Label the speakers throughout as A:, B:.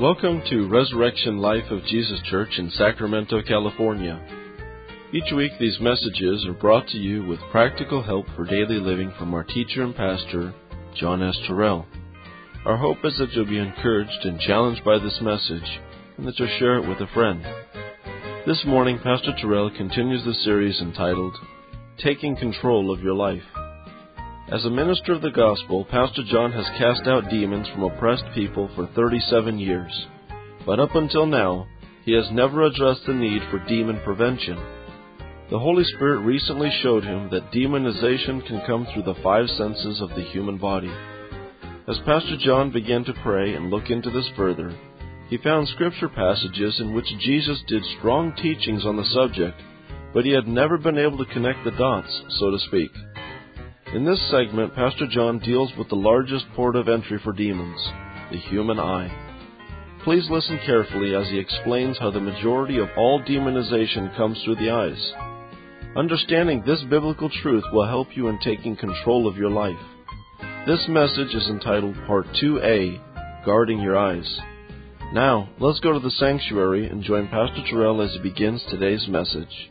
A: Welcome to Resurrection Life of Jesus Church in Sacramento, California. Each week these messages are brought to you with practical help for daily living from our teacher and pastor, John S. Terrell. Our hope is that you'll be encouraged and challenged by this message, and that you'll share it with a friend. This morning, Pastor Terrell continues the series entitled, Taking Control of Your Life. As a minister of the gospel, Pastor John has cast out demons from oppressed people for 37 years. But up until now, he has never addressed the need for demon prevention. The Holy Spirit recently showed him that demonization can come through the five senses of the human body. As Pastor John began to pray and look into this further, he found scripture passages in which Jesus did strong teachings on the subject, but he had never been able to connect the dots, so to speak. In this segment, Pastor John deals with the largest port of entry for demons, the human eye. Please listen carefully as he explains how the majority of all demonization comes through the eyes. Understanding this biblical truth will help you in taking control of your life. This message is entitled Part 2A, Guarding Your Eyes. Now, let's go to the sanctuary and join Pastor Terrell as he begins today's message.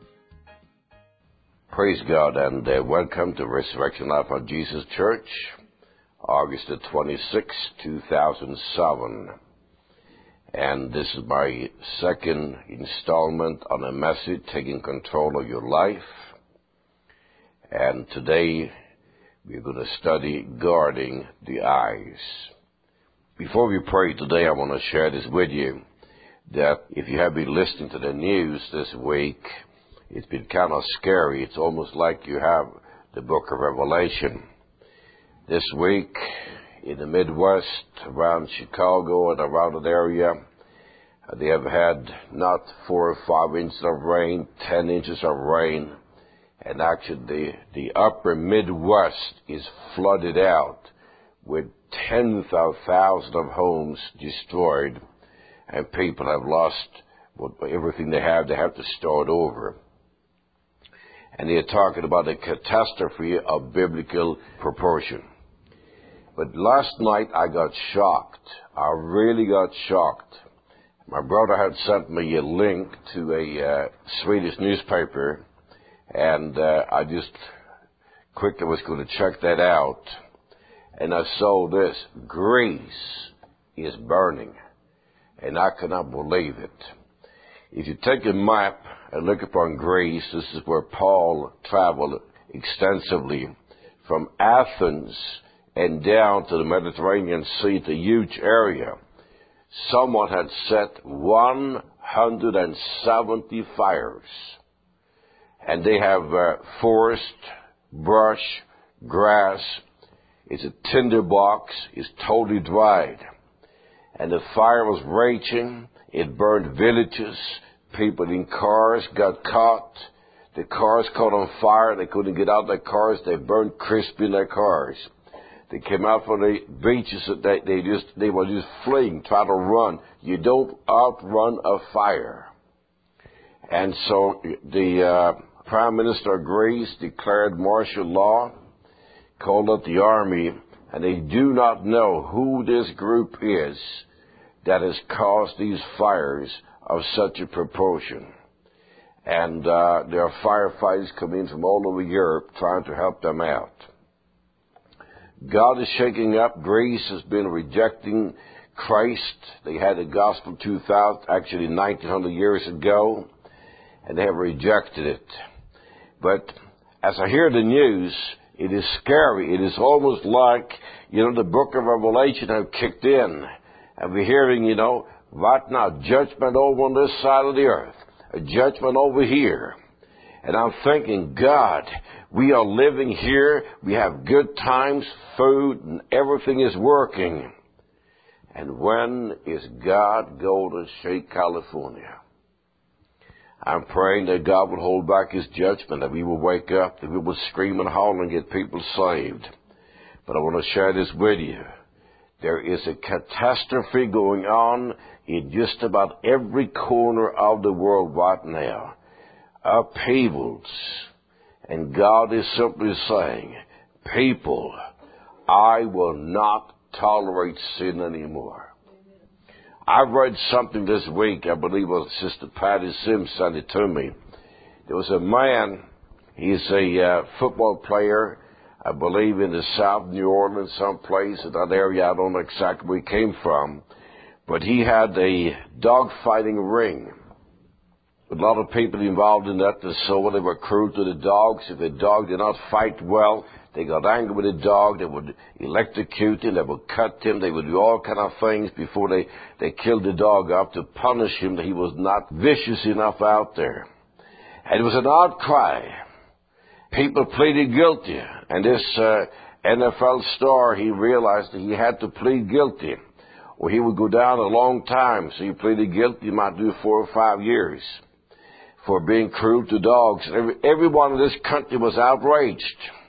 B: Praise God, and welcome to Resurrection Life of Jesus Church, August the 26th, 2007. And this is my second installment on a message, Taking Control of Your Life. And today, we're going to study Guarding the Eyes. Before we pray today, I want to share this with you, that if you have been listening to the news this week, it's been kind of scary. It's almost like you have the book of Revelation. This week, in the Midwest, around Chicago and around that area, they have had not 4 or 5 inches of rain, 10 inches of rain. And actually, the upper Midwest is flooded out with tens of thousands of homes destroyed. And people have lost everything they have. They have to start over. And they're talking about a catastrophe of biblical proportion. But last night I got shocked. I really got shocked. My brother had sent me a link to a Swedish newspaper, and I just quickly was going to check that out. And I saw this: Greece is burning. And I cannot believe it. If you take a map and look upon Greece, this is where Paul traveled extensively from Athens and down to the Mediterranean Sea, it's a huge area. Someone had set 170 fires. And they have forest, brush, grass. It's a tinderbox. It's totally dried. And the fire was raging. It burned villages. People in cars got caught. The cars caught on fire. They couldn't get out of their cars. They burned crispy in their cars. They came out from the beaches. They were just fleeing, trying to run. You don't outrun a fire. And so the Prime Minister of Greece declared martial law, called up the army, and they do not know who this group is that has caused these fires of such a proportion. And there are firefighters coming in from all over Europe trying to help them out. God is shaking up. Greece has been rejecting Christ. They had the gospel 1900 years ago, and they have rejected it. But as I hear the news, it is scary. It is almost like, the book of Revelation have kicked in. And we're hearing, right now, judgment over on this side of the earth, a judgment over here. And I'm thinking, God, we are living here, we have good times, food, and everything is working. And when is God going to shake California? I'm praying that God will hold back His judgment, that we will wake up, that we will scream and holler and get people saved. But I want to share this with you. There is a catastrophe going on in just about every corner of the world right now. Upheavals. And God is simply saying, people, I will not tolerate sin anymore. I read something this week, I believe it was Sister Patty Sims sent it to me. There was a man, he's a football player, I believe in the South New Orleans, someplace in that area. I don't know exactly where he came from. But he had a dog fighting ring. A lot of people involved in that, so they were cruel to the dogs. If the dog did not fight well, they got angry with the dog. They would electrocute him. They would cut him. They would do all kind of things before they killed the dog off to punish him that he was not vicious enough out there. And it was an outcry. People pleaded guilty. And this NFL star, he realized that he had to plead guilty, or he would go down a long time. So he pleaded guilty. He might do 4 or 5 years for being cruel to dogs. Everyone in this country was outraged.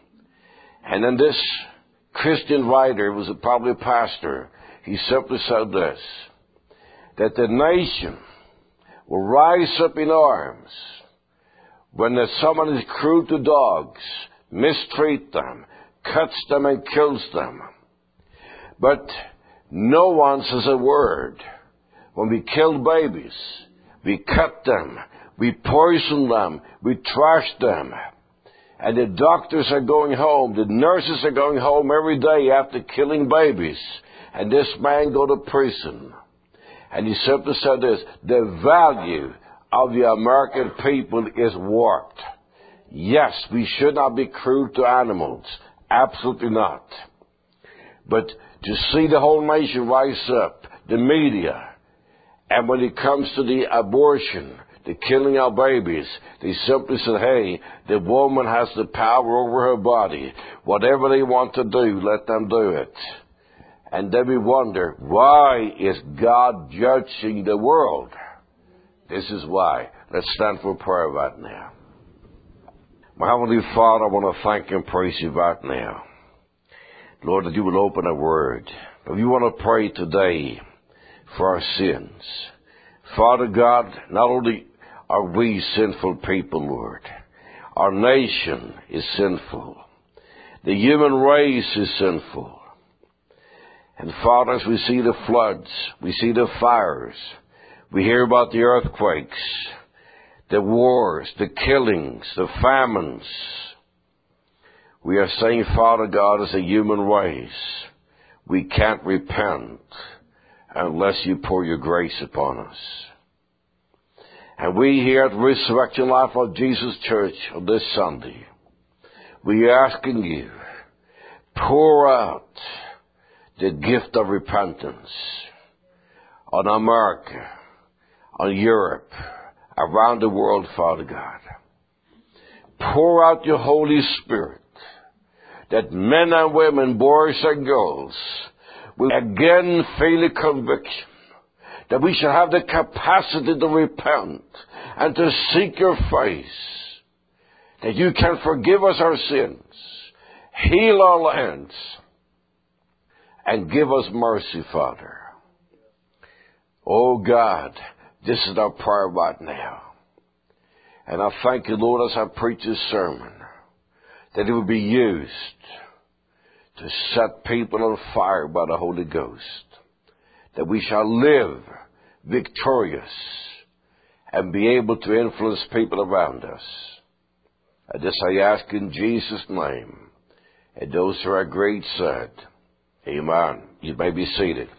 B: And then this Christian writer, was probably a pastor, he simply said this, that the nation will rise up in arms when someone is cruel to dogs, mistreat them, cuts them and kills them. But no one says a word. When we kill babies, we cut them, we poison them, we trash them. And the doctors are going home, the nurses are going home every day after killing babies. And this man go to prison. And he simply said this, the value of the American people is warped. Yes, we should not be cruel to animals. Absolutely not. But to see the whole nation rise up, the media, and when it comes to the abortion, the killing of babies, they simply said, hey, the woman has the power over her body. Whatever they want to do, let them do it. And then we wonder, why is God judging the world? This is why. Let's stand for prayer right now. My Heavenly Father, I want to thank and praise you right now. Lord, that you will open a word. But we want to pray today for our sins. Father God, not only are we sinful people, Lord, our nation is sinful. The human race is sinful. And Father, as we see the floods, we see the fires, we hear about the earthquakes, the wars, the killings, the famines, we are saying, Father God, as a human race, we can't repent unless you pour your grace upon us. And we here at Resurrection Life of Jesus Church on this Sunday, we are asking you, pour out the gift of repentance on America, on Europe, around the world, Father God. Pour out your Holy Spirit, that men and women, boys and girls, will again feel a conviction that we shall have the capacity to repent and to seek your face, that you can forgive us our sins, heal our lands, and give us mercy, Father. Oh God, this is our prayer right now. And I thank you, Lord, as I preach this sermon, that it will be used to set people on fire by the Holy Ghost, that we shall live victorious and be able to influence people around us. And this I ask in Jesus' name. And those who are agreed said, amen. You may be seated.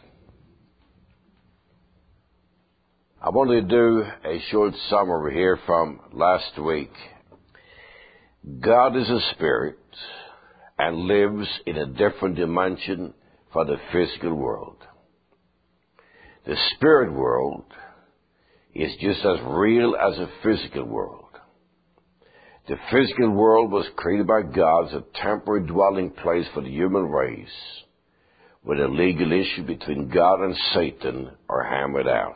B: I want to do a short summary here from last week. God is a spirit and lives in a different dimension from the physical world. The spirit world is just as real as the physical world. The physical world was created by God as a temporary dwelling place for the human race, where the legal issue between God and Satan are hammered out.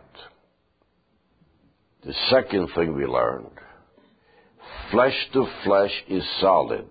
B: The second thing we learned, flesh to flesh is solid.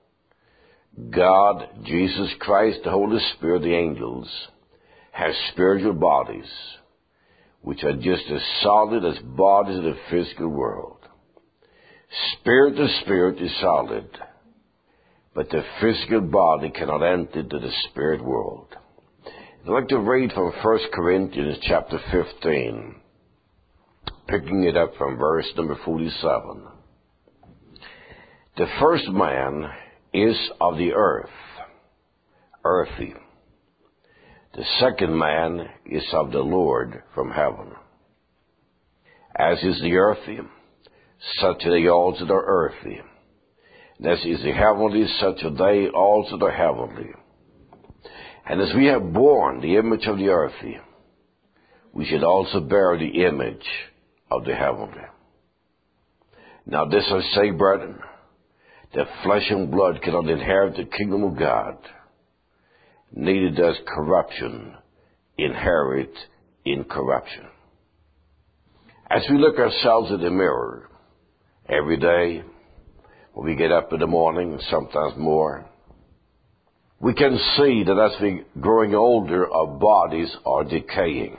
B: God, Jesus Christ, the Holy Spirit, the angels, have spiritual bodies, which are just as solid as bodies in the physical world. Spirit to spirit is solid, but the physical body cannot enter into the spirit world. I'd like to read from 1 Corinthians chapter 15, picking it up from verse number 47. The first man is of the earth, earthy. The second man is of the Lord from heaven. As is the earthy, such are they also that are earthy. And as is the heavenly, such are they also that are heavenly. And as we have borne the image of the earthy, we should also bear the image of the heavenly. Now this I say, brethren, that flesh and blood cannot inherit the kingdom of God, neither does corruption inherit incorruption. As we look ourselves in the mirror every day, when we get up in the morning, and sometimes more, we can see that as we're growing older, our bodies are decaying.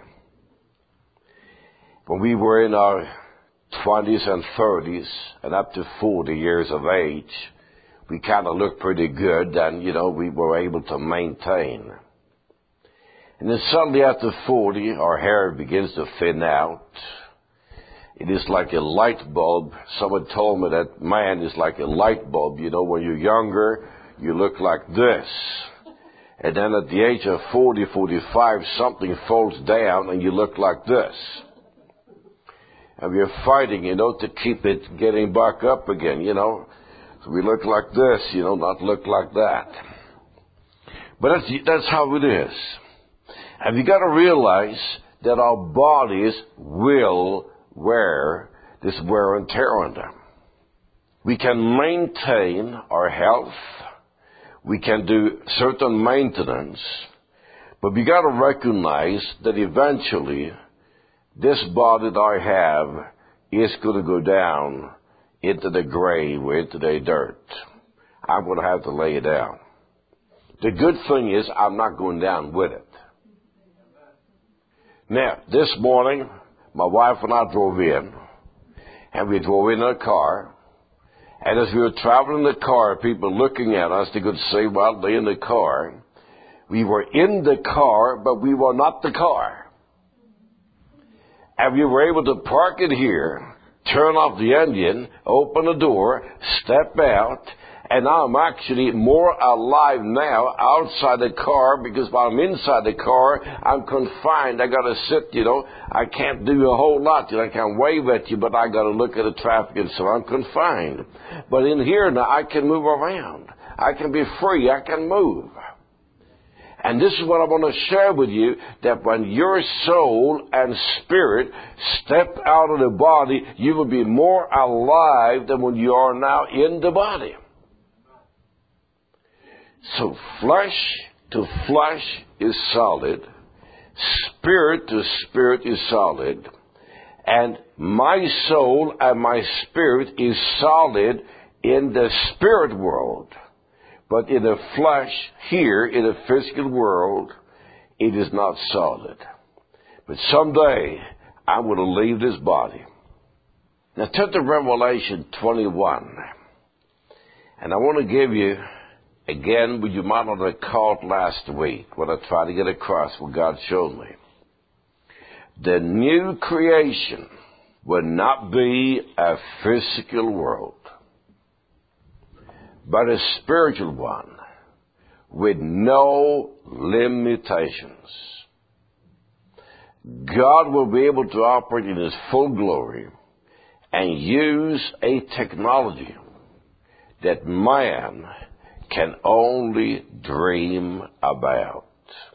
B: When we were in our 20s and 30s and up to 40 years of age, we kind of looked pretty good and, we were able to maintain. And then suddenly after 40, our hair begins to thin out. It is like a light bulb. Someone told me that man is like a light bulb. When you're younger, you look like this. And then at the age of 40, 45, something falls down and you look like this. And we're fighting, to keep it getting back up again, So we look like this, not look like that. But that's how it is. And you got to realize that our bodies will wear this wear and tear on them. We can maintain our health. We can do certain maintenance. But we got to recognize that eventually this body that I have is going to go down into the grave or into the dirt. I'm going to have to lay it down. The good thing is I'm not going down with it. Now, this morning, my wife and I drove in, and we drove in a car, and as we were traveling in the car, people looking at us, they could say, well, they're in the car. We were in the car, but we were not the car. And we were able to park it here, turn off the engine, open the door, step out, and I'm actually more alive now outside the car because while I'm inside the car, I'm confined. I got to sit, I can't do a whole lot. I can wave at you, but I got to look at the traffic, and so I'm confined. But in here now, I can move around. I can be free. I can move. And this is what I want to share with you, that when your soul and spirit step out of the body, you will be more alive than when you are now in the body. So flesh to flesh is solid. Spirit to spirit is solid. And my soul and my spirit is solid in the spirit world. But in the flesh here, in the physical world, it is not solid. But someday, I'm going to leave this body. Now turn to Revelation 21. And I want to give you, again, what you might not have caught last week, what I tried to get across, what God showed me. The new creation will not be a physical world, but a spiritual one with no limitations. God will be able to operate in His full glory and use a technology that man can only dream about.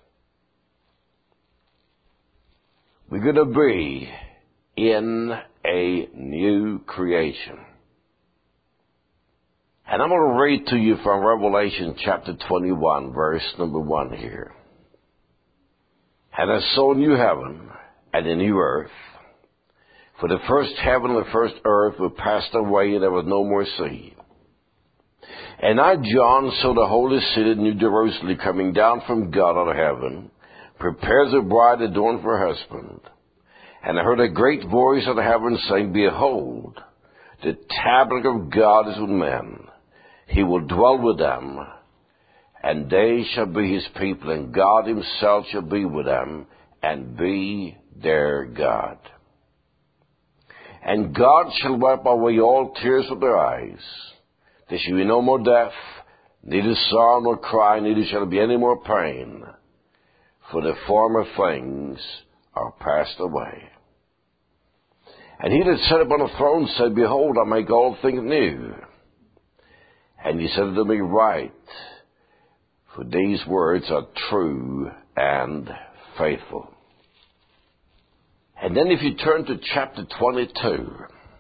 B: We're going to be in a new creation. And I'm going to read to you from Revelation chapter 21, verse number 1 here. And I saw a new heaven and a new earth. For the first heaven and the first earth were passed away, and there was no more sea. And I, John, saw the holy city, New Jerusalem, coming down from God out of heaven, prepared as a bride adorned for her husband. And I heard a great voice out of heaven saying, Behold, the tabernacle of God is with men. He will dwell with them, and they shall be his people, and God himself shall be with them, and be their God. And God shall wipe away all tears from their eyes. There shall be no more death, neither sorrow nor cry, neither shall there be any more pain, for the former things are passed away. And he that sat upon the throne said, Behold, I make all things new. And he said unto me, Write, for these words are true and faithful. And then if you turn to chapter 22,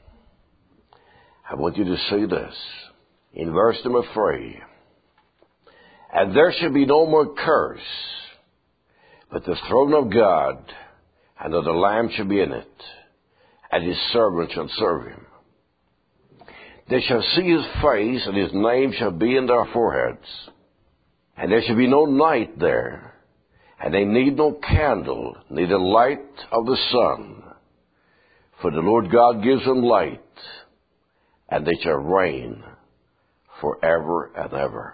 B: I want you to see this. In verse number 3, And there shall be no more curse, but the throne of God and of the Lamb shall be in it, and his servants shall serve him. They shall see his face, and his name shall be in their foreheads. And there shall be no night there, and they need no candle, neither light of the sun. For the Lord God gives them light, and they shall reign forever and ever.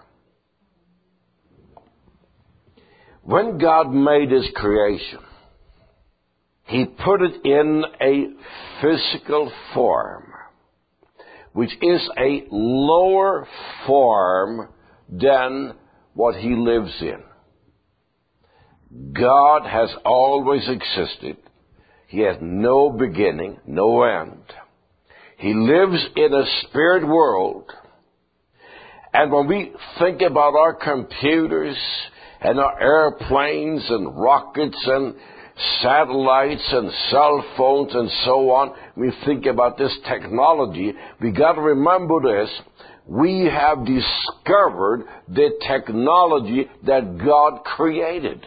B: When God made his creation, he put it in a physical form, which is a lower form than what he lives in. God has always existed. He has no beginning, no end. He lives in a spirit world. And when we think about our computers and our airplanes and rockets and satellites and cell phones and so on, we think about this technology, we got to remember this. We have discovered the technology that God created.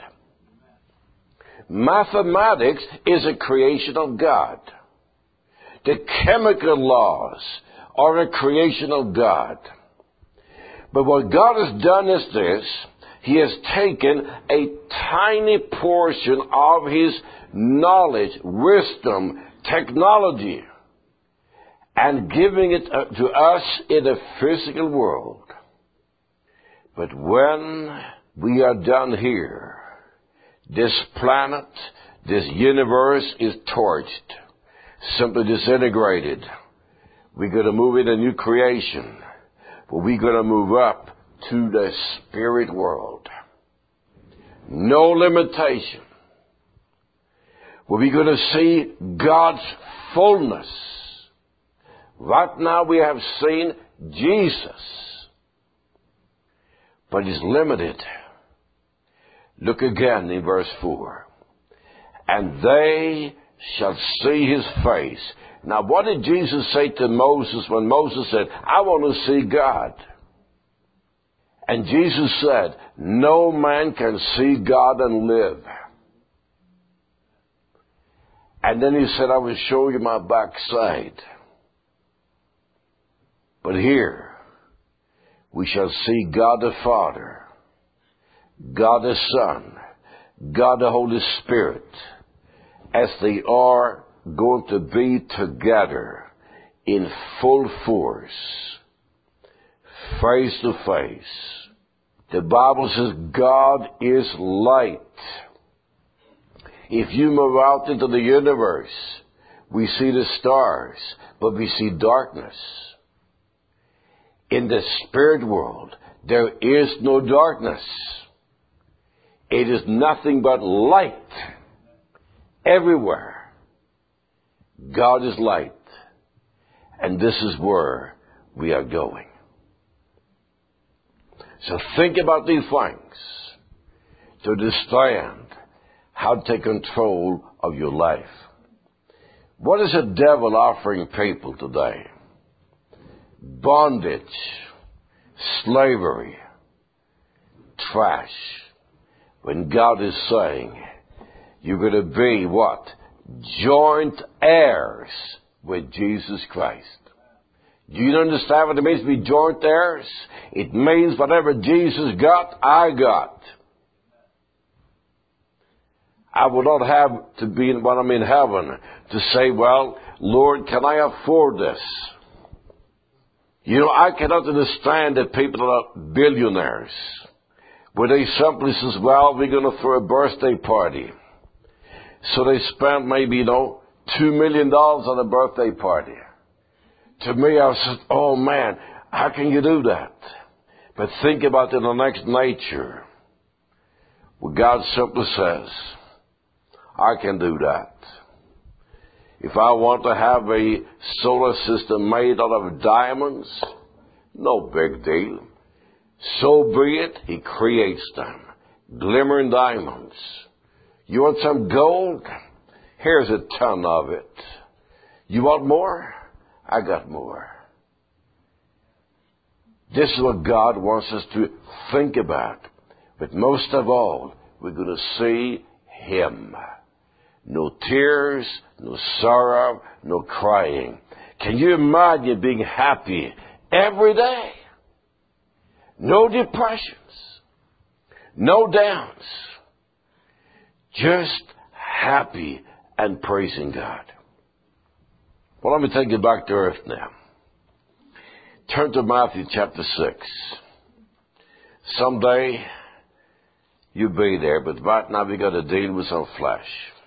B: Mathematics is a creation of God. The chemical laws are a creation of God. But what God has done is this. He has taken a tiny portion of his knowledge, wisdom, technology, and giving it to us in the physical world. But when we are done here, this planet, this universe is torched, simply disintegrated. We're going to move into a new creation, but we're going to move up to the spirit world. No limitation. We're going to see God's fullness. Right now we have seen Jesus, but he's limited. Look again in verse 4. And they shall see his face. Now what did Jesus say to Moses when Moses said, I want to see God? And Jesus said, no man can see God and live. And then he said, I will show you my backside. But here, we shall see God the Father, God the Son, God the Holy Spirit, as they are going to be together in full force, face to face. The Bible says God is light. If you move out into the universe, we see the stars, but we see darkness. In the spirit world, there is no darkness. It is nothing but light everywhere. God is light, and this is where we are going. So think about these things to understand how to take control of your life. What is the devil offering people today? Bondage, slavery, trash. When God is saying, you're going to be what? Joint heirs with Jesus Christ. Do you understand what it means to be joint heirs? It means whatever Jesus got, I got. I will not have to be when I'm in heaven to say, well, Lord, can I afford this? You know, I cannot understand that people are billionaires. where they simply says, well, we're going to throw a birthday party. So they spent maybe, $2 million on a birthday party. To me, I said, oh man, how can you do that? But think about in the next nature, where God simply says, I can do that. If I want to have a solar system made out of diamonds, no big deal. So be it, He creates them. Glimmering diamonds. You want some gold? Here's a ton of it. You want more? I got more. This is what God wants us to think about. But most of all, we're going to see Him. No tears, no sorrow, no crying. Can you imagine being happy every day? No depressions, no downs. Just happy and praising God. Well, let me take you back to earth now. Turn to Matthew chapter 6. Someday you'll be there, but right now we've got to deal with some flesh.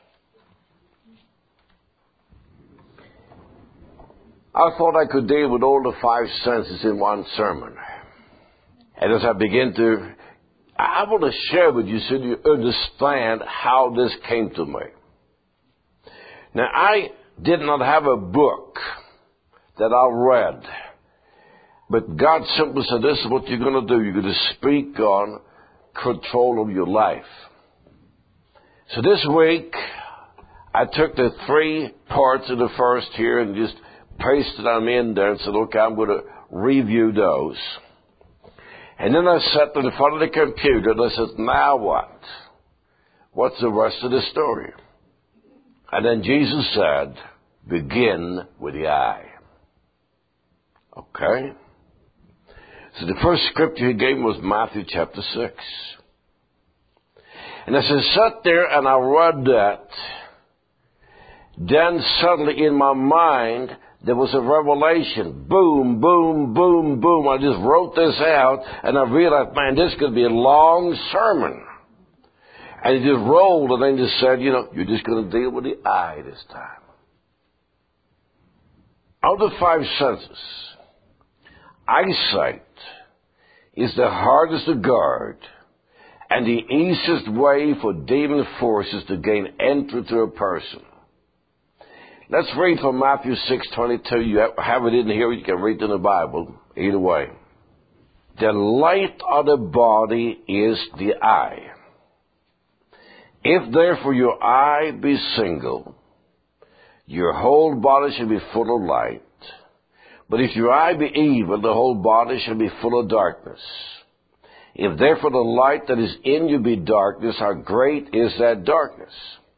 B: I thought I could deal with all the 5 senses in one sermon. And as I begin to, I want to share with you so you understand how this came to me. Now, I did not have a book that I read, but God simply said, this is what you're going to do. You're going to speak on control of your life. So this week, I took the 3 parts of the first here and just pasted them in there and said, okay, I'm going to review those. And then I sat in front of the computer and I said, now what? What's the rest of the story? And then Jesus said, begin with the eye. Okay? So the first scripture He gave me was Matthew chapter 6. And as I sat there and I read that, then suddenly in my mind, there was a revelation. Boom, boom, boom, boom. I just wrote this out, and I realized, man, this could be a long sermon. And it just rolled, and then just said, you're just going to deal with the eye this time. Of the 5 senses, eyesight is the hardest to guard and the easiest way for demon forces to gain entry to a person. Let's read from Matthew 6:22. You have it in here. You can read it in the Bible. Either way. The light of the body is the eye. If therefore your eye be single, your whole body shall be full of light. But if your eye be evil, the whole body shall be full of darkness. If therefore the light that is in you be darkness, how great is that darkness?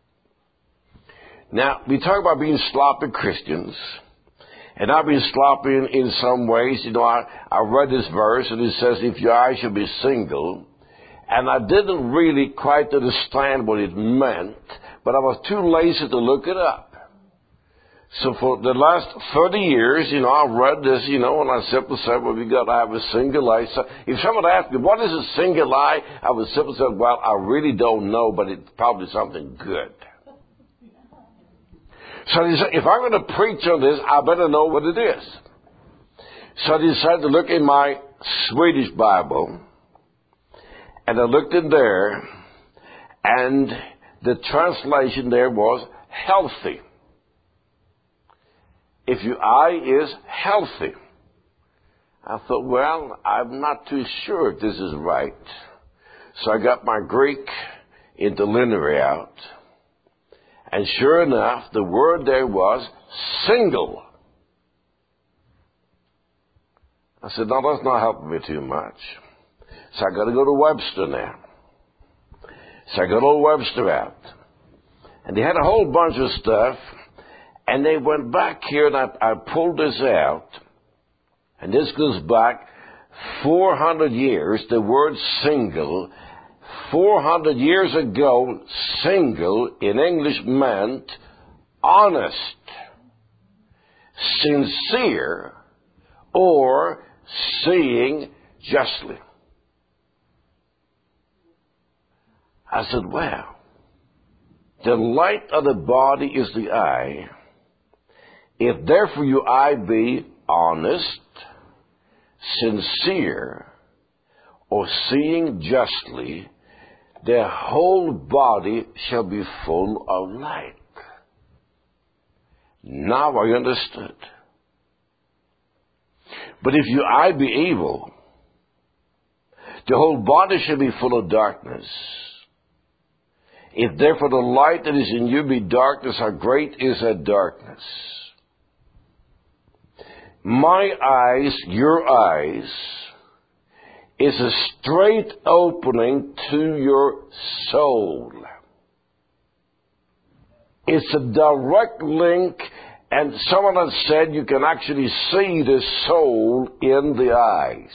B: Now, we talk about being sloppy Christians, and I've been sloppy in some ways. I read this verse, and it says, if your eye shall be single, and I didn't really quite understand what it meant, but I was too lazy to look it up. So for the last 30 years, I read this, and I simply said, well, we got to have a single eye. So if someone asked me, what is a single eye? I would simply say, well, I really don't know, but it's probably something good. So he said, if I'm going to preach on this, I better know what it is. So I decided to look in my Swedish Bible, and I looked in there, and the translation there was healthy. If your eye is healthy. I thought, well, I'm not too sure if this is right. So I got my Greek interlinear out. And sure enough, the word there was single. I said, no, that's not helping me too much. So I got to go to Webster now. So I got old Webster out. And they had a whole bunch of stuff. And they went back here, and I pulled this out. And this goes back 400 years, the word single. 400 years ago, single in English meant honest, sincere, or seeing justly. I said, well, the light of the body is the eye. If therefore your eye be honest, sincere, or seeing justly, the whole body shall be full of light. Now I understood. But if your eye be evil, the whole body shall be full of darkness. If therefore the light that is in you be darkness, how great is that darkness? My eyes, your eyes, is a straight opening to your soul. It's a direct link, and someone has said you can actually see the soul in the eyes.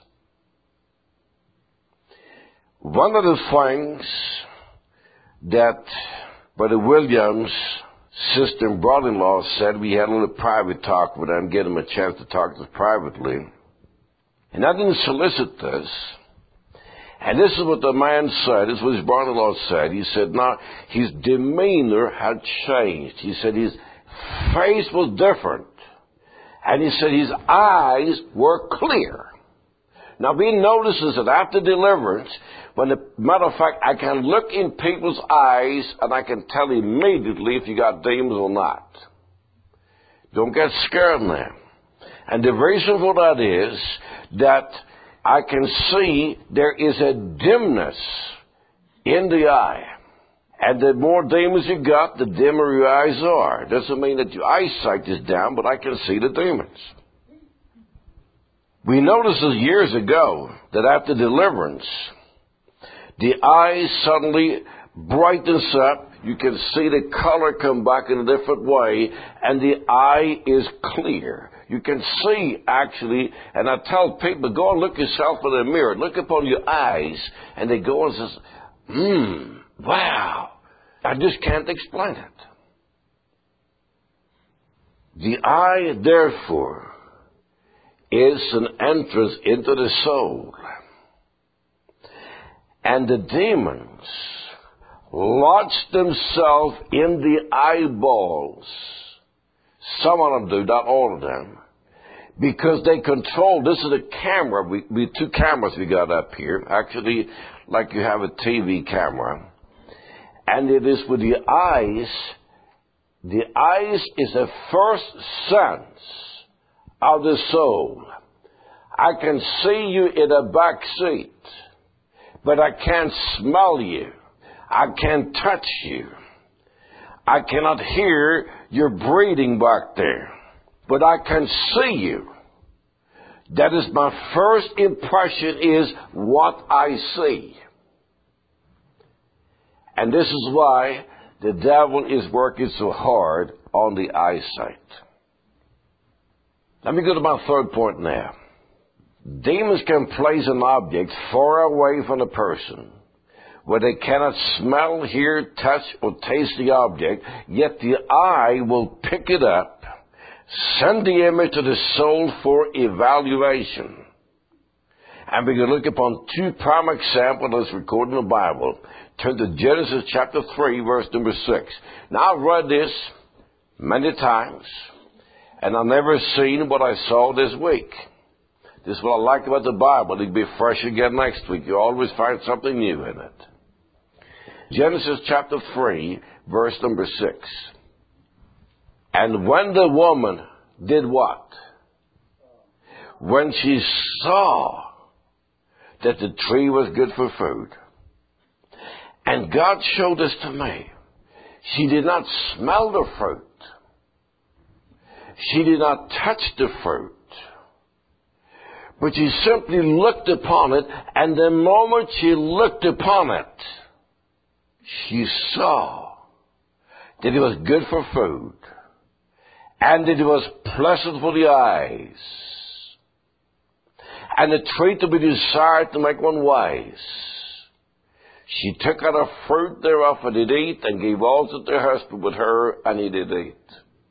B: One of the things that Brother Williams' sister and brother-in-law said, we had a little private talk with them, get them a chance to talk to us privately. And I didn't solicit this. And this is what the man said. This is what his brother-in-law said. He said, now, his demeanor had changed. He said his face was different. And he said his eyes were clear. Now, we notices that after deliverance, matter of fact, I can look in people's eyes and I can tell immediately if you got demons or not. Don't get scared now. And the reason for that is that I can see there is a dimness in the eye. And the more demons you got, the dimmer your eyes are. It doesn't mean that your eyesight is down, but I can see the demons. We noticed this years ago that after deliverance, the eyes suddenly brightens up. You can see the color come back in a different way, and the eye is clear. You can see, actually, and I tell people, go and look yourself in the mirror. Look upon your eyes, and they go and say, wow, I just can't explain it. The eye, therefore, is an entrance into the soul. And the demons lodge themselves in the eyeballs. Some of them do, not all of them. Because they control, this is a camera, we two cameras we got up here, actually like you have a TV camera. And it is with the eyes is the first sense of the soul. I can see you in a back seat, but I can't smell you. I can't touch you. I cannot hear your breathing back there, but I can see you. That is my first impression, is what I see. And this is why the devil is working so hard on the eyesight. Let me go to my third point now. Demons can place an object far away from the person where they cannot smell, hear, touch, or taste the object, yet the eye will pick it up, send the image to the soul for evaluation. And we can look upon two prime examples as recorded in the Bible. Turn to Genesis chapter 3, verse number 6. Now, I've read this many times, and I've never seen what I saw this week. This is what I like about the Bible. It'll be fresh again next week. You always find something new in it. Genesis chapter 3, verse number 6. And when the woman did what? When she saw that the tree was good for food, and God showed this to me, she did not smell the fruit. She did not touch the fruit. But she simply looked upon it, and the moment she looked upon it, she saw that it was good for food, and that it was pleasant for the eyes, and a tree to be desired to make one wise. She took out a fruit thereof and did eat, and gave also to her husband with her, and he did eat.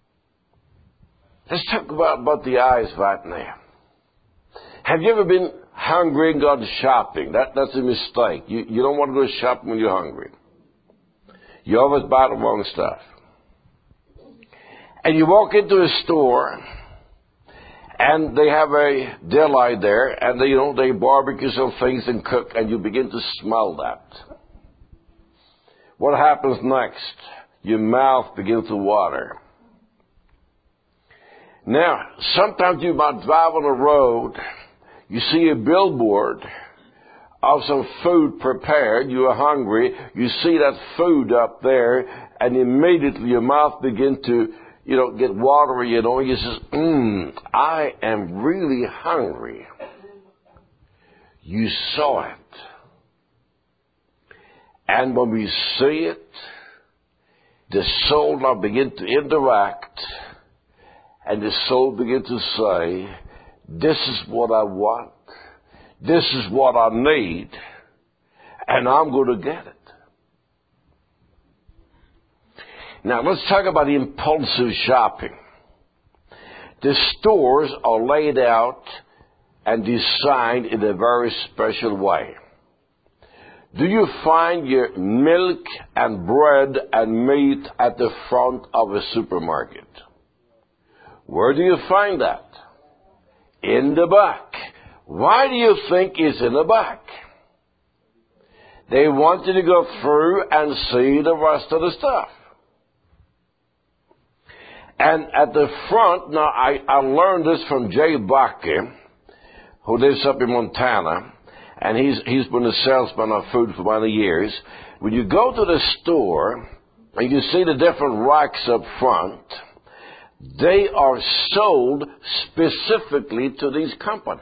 B: Let's talk about the eyes right now. Have you ever been hungry and gone shopping. That's a mistake. You don't want to go shopping when you're hungry. You always buy the wrong stuff. And you walk into a store, and they have a deli there, and they barbecue some things and cook, and you begin to smell that. What happens next? Your mouth begins to water. Now, sometimes you might drive on the road, you see a billboard of some food prepared, you are hungry, you see that food up there, and immediately your mouth begins to, get watery, you say, I am really hungry. You saw it. And when we see it, the soul now begins to interact, and the soul begins to say, this is what I want, this is what I need, and I'm going to get it. Now let's talk about impulsive shopping. The stores are laid out and designed in a very special way. Do you find your milk and bread and meat at the front of a supermarket? Where do you find that? In the back. Why do you think it's in the back? They want you to go through and see the rest of the stuff. And at the front, now I learned this from Jay Bakke, who lives up in Montana, and he's been a salesman of food for many years. When you go to the store and you see the different racks up front, they are sold specifically to these companies.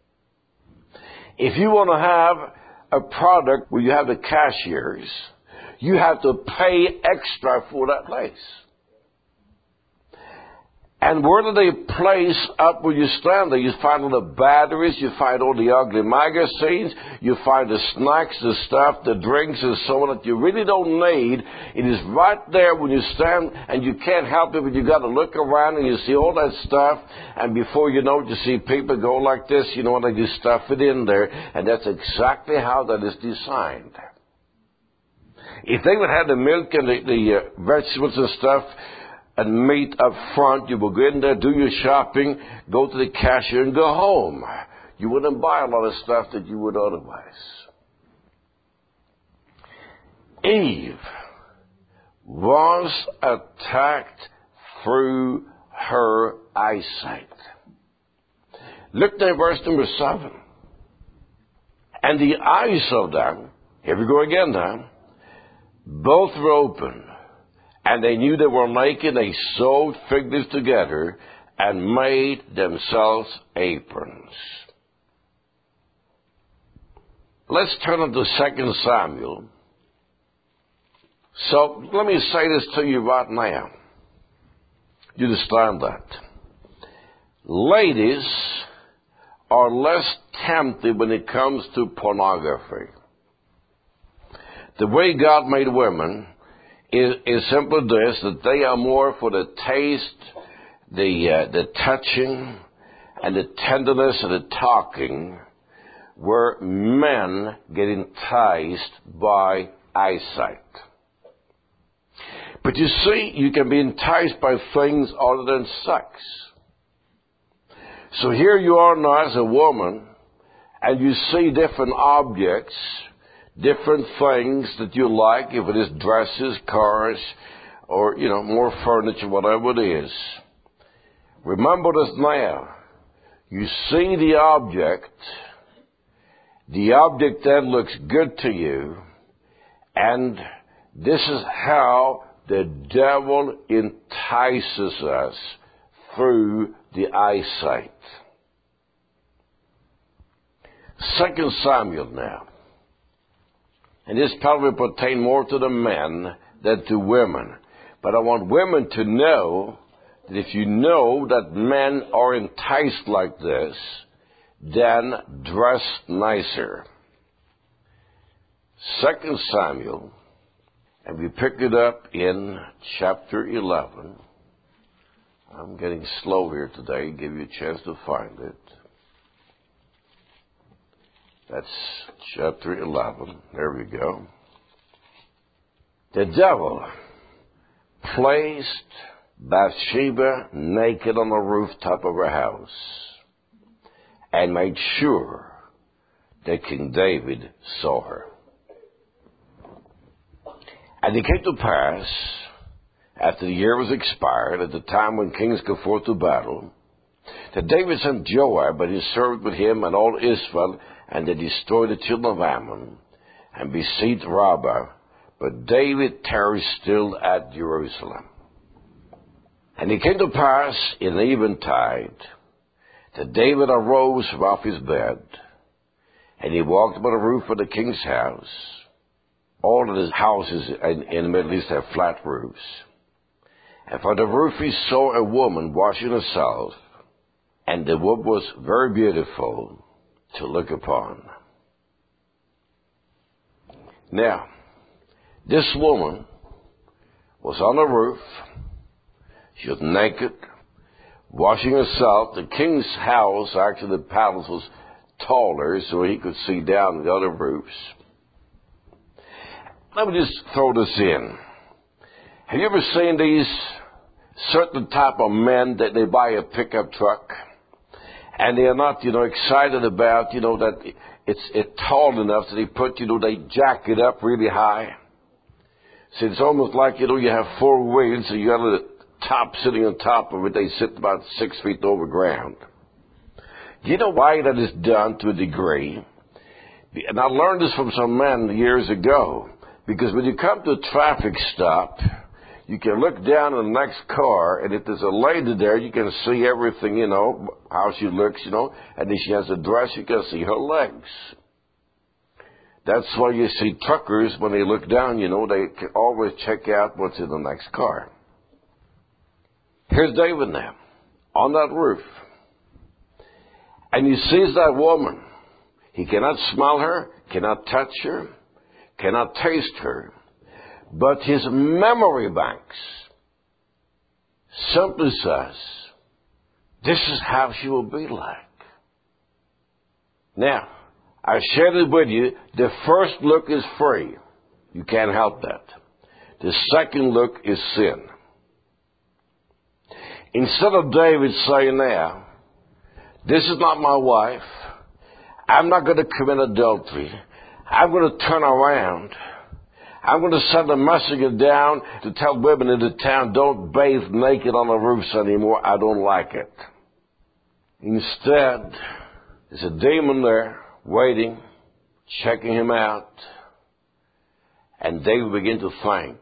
B: If you want to have a product where you have the cashiers, you have to pay extra for that place. And where do they place up where you stand there? You find all the batteries, you find all the ugly magazines, you find the snacks, the stuff, the drinks, and so on that you really don't need. It is right there when you stand, and you can't help it, but you got to look around and you see all that stuff, and before you know it, you see people go like this, and they just stuff it in there, and that's exactly how that is designed. If they would have the milk and the vegetables and stuff and meat up front, you will go in there, do your shopping, go to the cashier, and go home. You wouldn't buy a lot of stuff that you would otherwise. Eve was attacked through her eyesight. Look at verse number 7. And the eyes of them, here we go again now, both were open. And they knew they were naked, they sewed fig leaves together and made themselves aprons. Let's turn to 2 Samuel. So let me say this to you right now. You understand that. Ladies are less tempted when it comes to pornography. The way God made women is simply this, that they are more for the taste, the touching, and the tenderness and the talking, where men get enticed by eyesight. But you see, you can be enticed by things other than sex. So here you are now as a woman, and you see different objects, different things that you like, if it is dresses, cars, or, more furniture, whatever it is. Remember this now. You see the object then looks good to you, and this is how the devil entices us through the eyesight. 2 Samuel now. And this probably pertains more to the men than to women. But I want women to know that if you know that men are enticed like this, then dress nicer. 2 Samuel, and we pick it up in chapter 11. I'm getting slow here today. Give you a chance to find it. That's chapter 11. There we go. The devil placed Bathsheba naked on the rooftop of her house and made sure that King David saw her. And it came to pass, after the year was expired, at the time when kings go forth to battle, that David sent Joab and his servant with him and all Israel, and they destroyed the children of Ammon, and besieged Rabbah. But David tarried still at Jerusalem. And it came to pass in eventide that David arose from off his bed, and he walked by the roof of the king's house. All of the houses in the Middle East have flat roofs. And from the roof he saw a woman washing herself, and the woman was very beautiful to look upon. Now, this woman was on the roof. She was naked, washing herself. The king's house, actually the palace, was taller, so he could see down the other roofs. Let me just throw this in. Have you ever seen these certain type of men that they buy a pickup truck, and they are not, excited about, that it's tall enough that they put, they jack it up really high. So it's almost like, you have four wheels, so you got a top sitting on top of it. They sit about 6 feet over ground. Do you know why that is done to a degree? And I learned this from some men years ago. Because when you come to a traffic stop, you can look down on the next car, and if there's a lady there, you can see everything, how she looks, and if she has a dress, you can see her legs. That's why you see truckers, when they look down, they can always check out what's in the next car. Here's David now, on that roof. And he sees that woman. He cannot smell her, cannot touch her, cannot taste her. But his memory banks simply says, this is how she will be like. Now, I shared it with you. The first look is free. You can't help that. The second look is sin. Instead of David saying now, this is not my wife, I'm not going to commit adultery, I'm going to turn around, I'm going to send a messenger down to tell women in the town, don't bathe naked on the roofs anymore, I don't like it. Instead, there's a demon there, waiting, checking him out, and David began to think,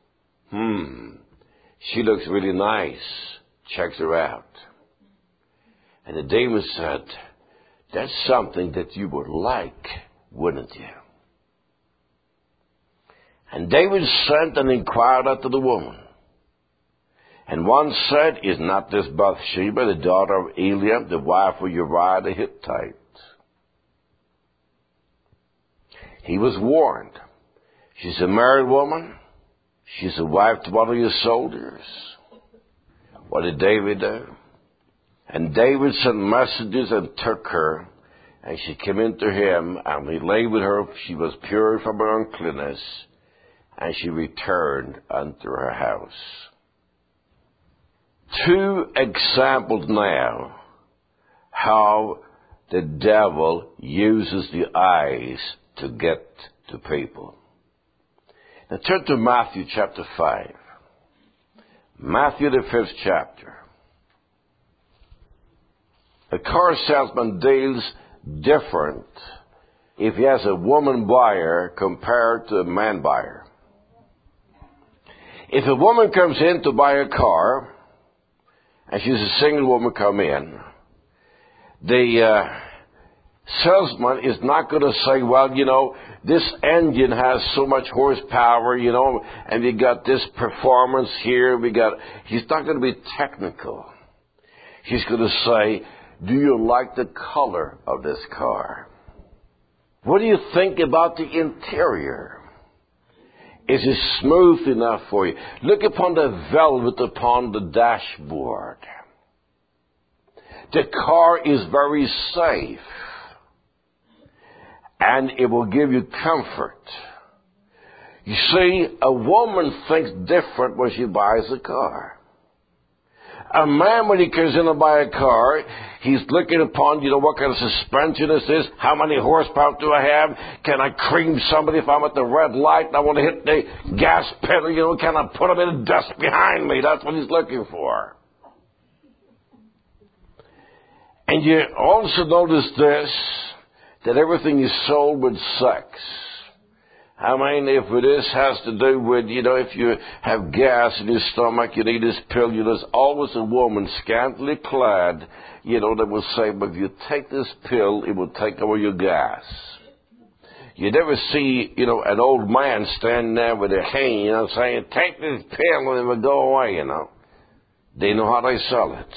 B: she looks really nice, checks her out. And the demon said, that's something that you would like, wouldn't you? And David sent and inquired after the woman. And one said, is not this Bathsheba, the daughter of Eliab, the wife of Uriah the Hittite? He was warned. She's a married woman. She's a wife to one of your soldiers. What did David do? And David sent messengers and took her, and she came into him, and he lay with her. She was pure from her uncleanness, and she returned unto her house. Two examples now how the devil uses the eyes to get to people. Now turn to Matthew chapter 5. Matthew the 5th chapter. A car salesman deals different if he has a woman buyer compared to a man buyer. If a woman comes in to buy a car, and she's a single woman come in, the salesman is not going to say, well, this engine has so much horsepower, and we got this performance here, he's not going to be technical. He's going to say, do you like the color of this car? What do you think about the interior? Is it smooth enough for you? Look upon the velvet upon the dashboard. The car is very safe. and it will give you comfort. You see, a woman thinks different when she buys a car. A man, when he comes in to buy a car, he's looking upon, what kind of suspension this is, how many horsepower do I have, can I cream somebody if I'm at the red light and I want to hit the gas pedal, can I put him in the dust behind me? That's what he's looking for. And you also notice this, that everything is sold with sex. I mean, if this has to do with, if you have gas in your stomach, you need this pill, there's always a woman scantily clad, that will say, but if you take this pill, it will take away your gas. You never see, an old man standing there with a cane, saying, take this pill and it will go away, They know how they sell it.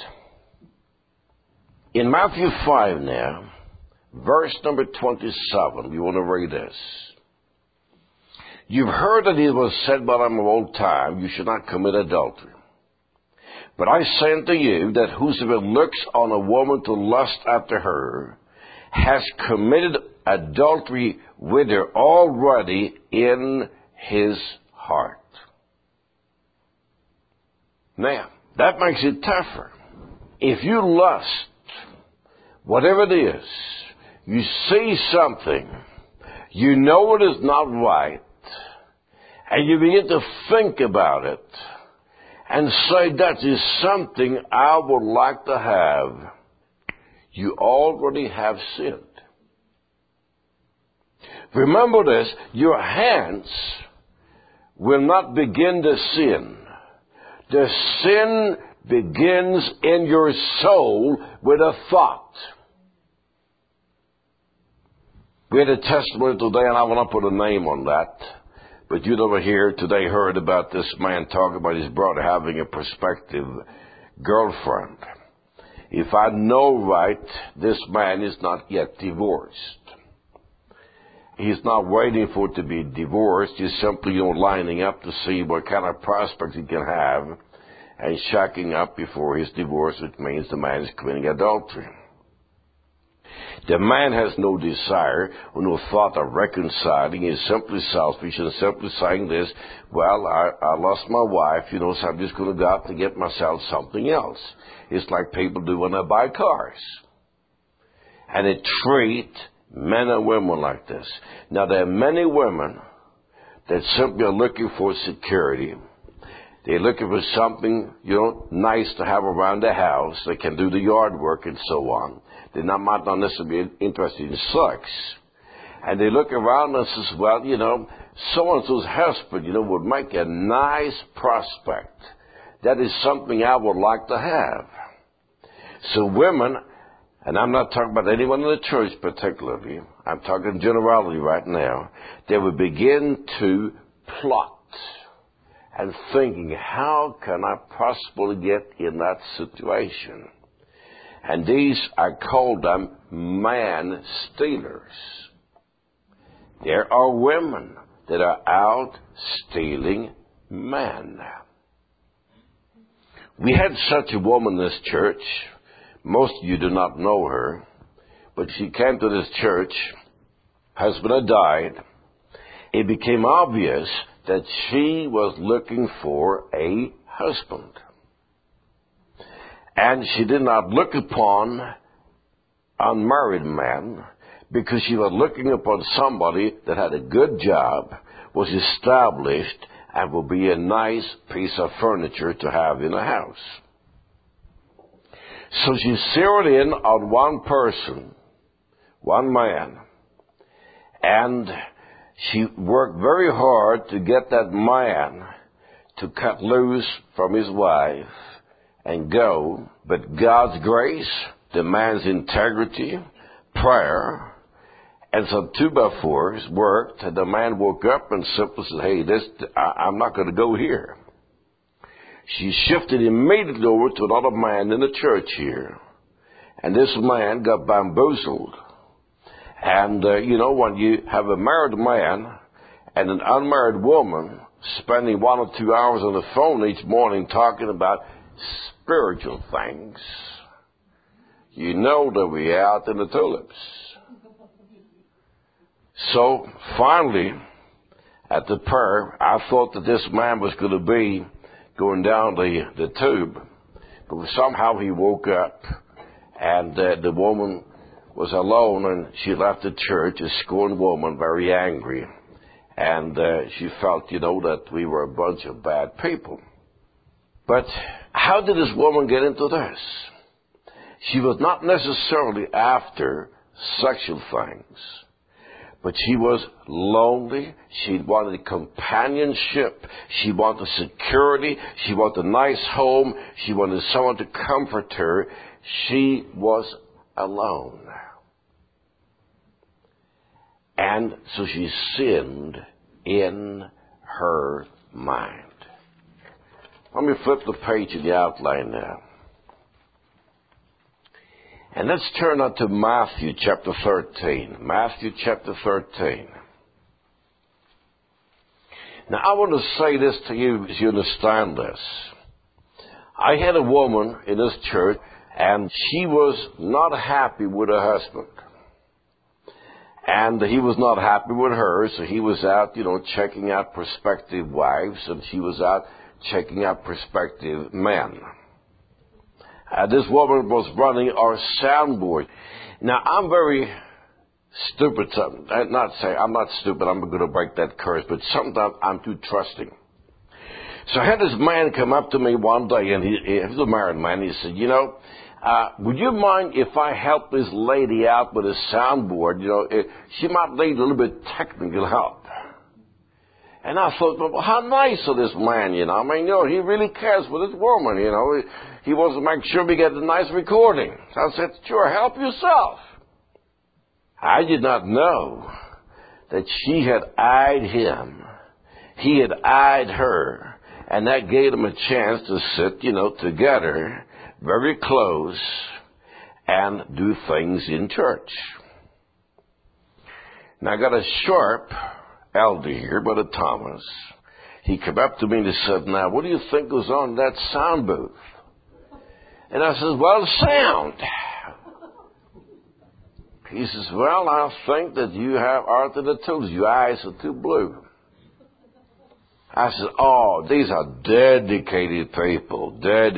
B: In Matthew 5 now, verse number 27, we want to read this. You've heard that it was said by them of old time, you should not commit adultery. But I say unto you that whosoever looks on a woman to lust after her has committed adultery with her already in his heart. Now, that makes it tougher. If you lust, whatever it is, you see something, you know it is not right, and you begin to think about it and say, that is something I would like to have, you already have sinned. Remember this, your hands will not begin to sin. The sin begins in your soul with a thought. We had a testimony today, and I want to put a name on that. But you'd over here today heard about this man talking about his brother having a prospective girlfriend. If I know right, this man is not yet divorced. He's not waiting for it to be divorced. He's simply, lining up to see what kind of prospects he can have and shacking up before his divorce, which means the man is committing adultery. The man has no desire or no thought of reconciling. He's simply selfish and simply saying this, well, I lost my wife, so I'm just going to go out and get myself something else. It's like people do when they buy cars. And they treat men and women like this. Now, there are many women that simply are looking for security. They're looking for something, nice to have around the house. They can do the yard work and so on. They might not necessarily be interested in sex. And they look around and says, well, so-and-so's husband, would make a nice prospect. That is something I would like to have. So women, and I'm not talking about anyone in the church particularly, I'm talking generality right now, they would begin to plot and thinking, how can I possibly get in that situation? And these, I call them man stealers. There are women that are out stealing men. We had such a woman in this church. Most of you do not know her, but she came to this church. Husband had died. It became obvious that she was looking for a husband. And she did not look upon unmarried men because she was looking upon somebody that had a good job, was established, and would be a nice piece of furniture to have in a house. So she zeroed in on one person, one man, and she worked very hard to get that man to cut loose from his wife and go. But God's grace, the man's integrity, prayer, and some 2x4s worked, and the man woke up and simply said, hey, I'm not going to go here. She shifted immediately over to another man in the church here. And this man got bamboozled. And, when you have a married man and an unmarried woman spending 1 or 2 hours on the phone each morning talking about spiritual things, you know that we're out in the tulips. So finally, at the prayer, I thought that this man was going to be going down the tube, but somehow he woke up, and the woman was alone, and she left the church, a scorned woman, very angry, and she felt, that we were a bunch of bad people. But how did this woman get into this? She was not necessarily after sexual things, but she was lonely. She wanted companionship. She wanted security. She wanted a nice home. She wanted someone to comfort her. She was alone. And so she sinned in her mind. Let me flip the page in the outline now. And let's turn on to Matthew chapter 13. Matthew chapter 13. Now, I want to say this to you as you understand this. I had a woman in this church, and she was not happy with her husband. And he was not happy with her, so he was out, checking out prospective wives, and she was out checking out prospective men. This woman was running our soundboard. Now, I'm very stupid. I'm not stupid. I'm going to break that curse. But sometimes I'm too trusting. So I had this man come up to me one day, and he was a married man. He said, would you mind if I help this lady out with a soundboard? She might need a little bit of technical help. And I thought, well, how nice of this man, he really cares for this woman, He wants to make sure we get a nice recording. So I said, sure, help yourself. I did not know that she had eyed him. He had eyed her. And that gave him a chance to sit, together, very close, and do things in church. Now I got a sharp elder here, Brother Thomas. He came up to me and he said, now, what do you think goes on in that sound booth? And I said, well, sound. He says, well, I think that you have arthritis. Your eyes are too blue. I said, oh, these are dedicated people.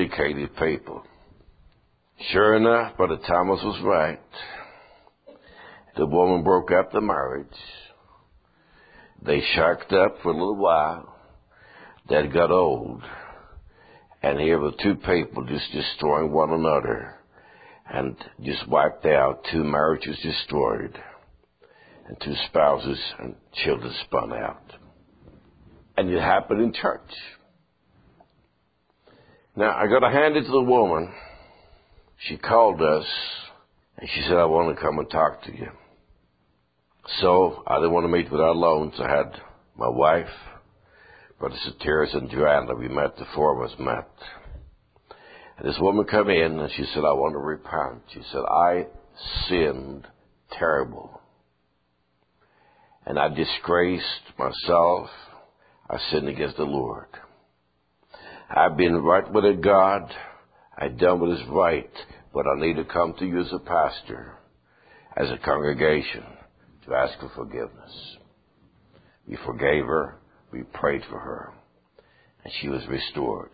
B: Sure enough, Brother Thomas was right. The woman broke up the marriage. They shacked up for a little while. That got old. And here were two people just destroying one another. And just wiped out. 2 marriages destroyed. And 2 spouses and children spun out. And it happened in church. Now, I got to hand it to the woman. She called us. And she said, I want to come and talk to you. So, I didn't want to meet with her alone, so I had my wife, Brother Soteris, and Joanna. We met, the 4 of us met. And this woman came in, and she said, I want to repent. She said, I sinned terrible. And I disgraced myself. I sinned against the Lord. I've been right with a God. I've done what is right, but I need to come to you as a pastor, as a congregation, to ask for forgiveness. We forgave her. We prayed for her. And she was restored.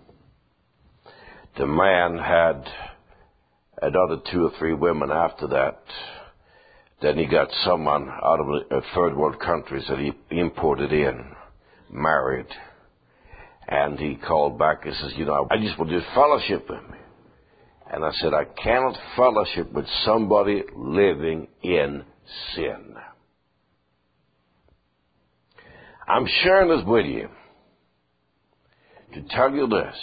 B: The man had another 2 or 3 women after that. Then he got someone out of a third world countries that he imported in, married. And he called back and says, I just want you to fellowship with me. And I said, I cannot fellowship with somebody living in sin. I'm sharing this with you to tell you this,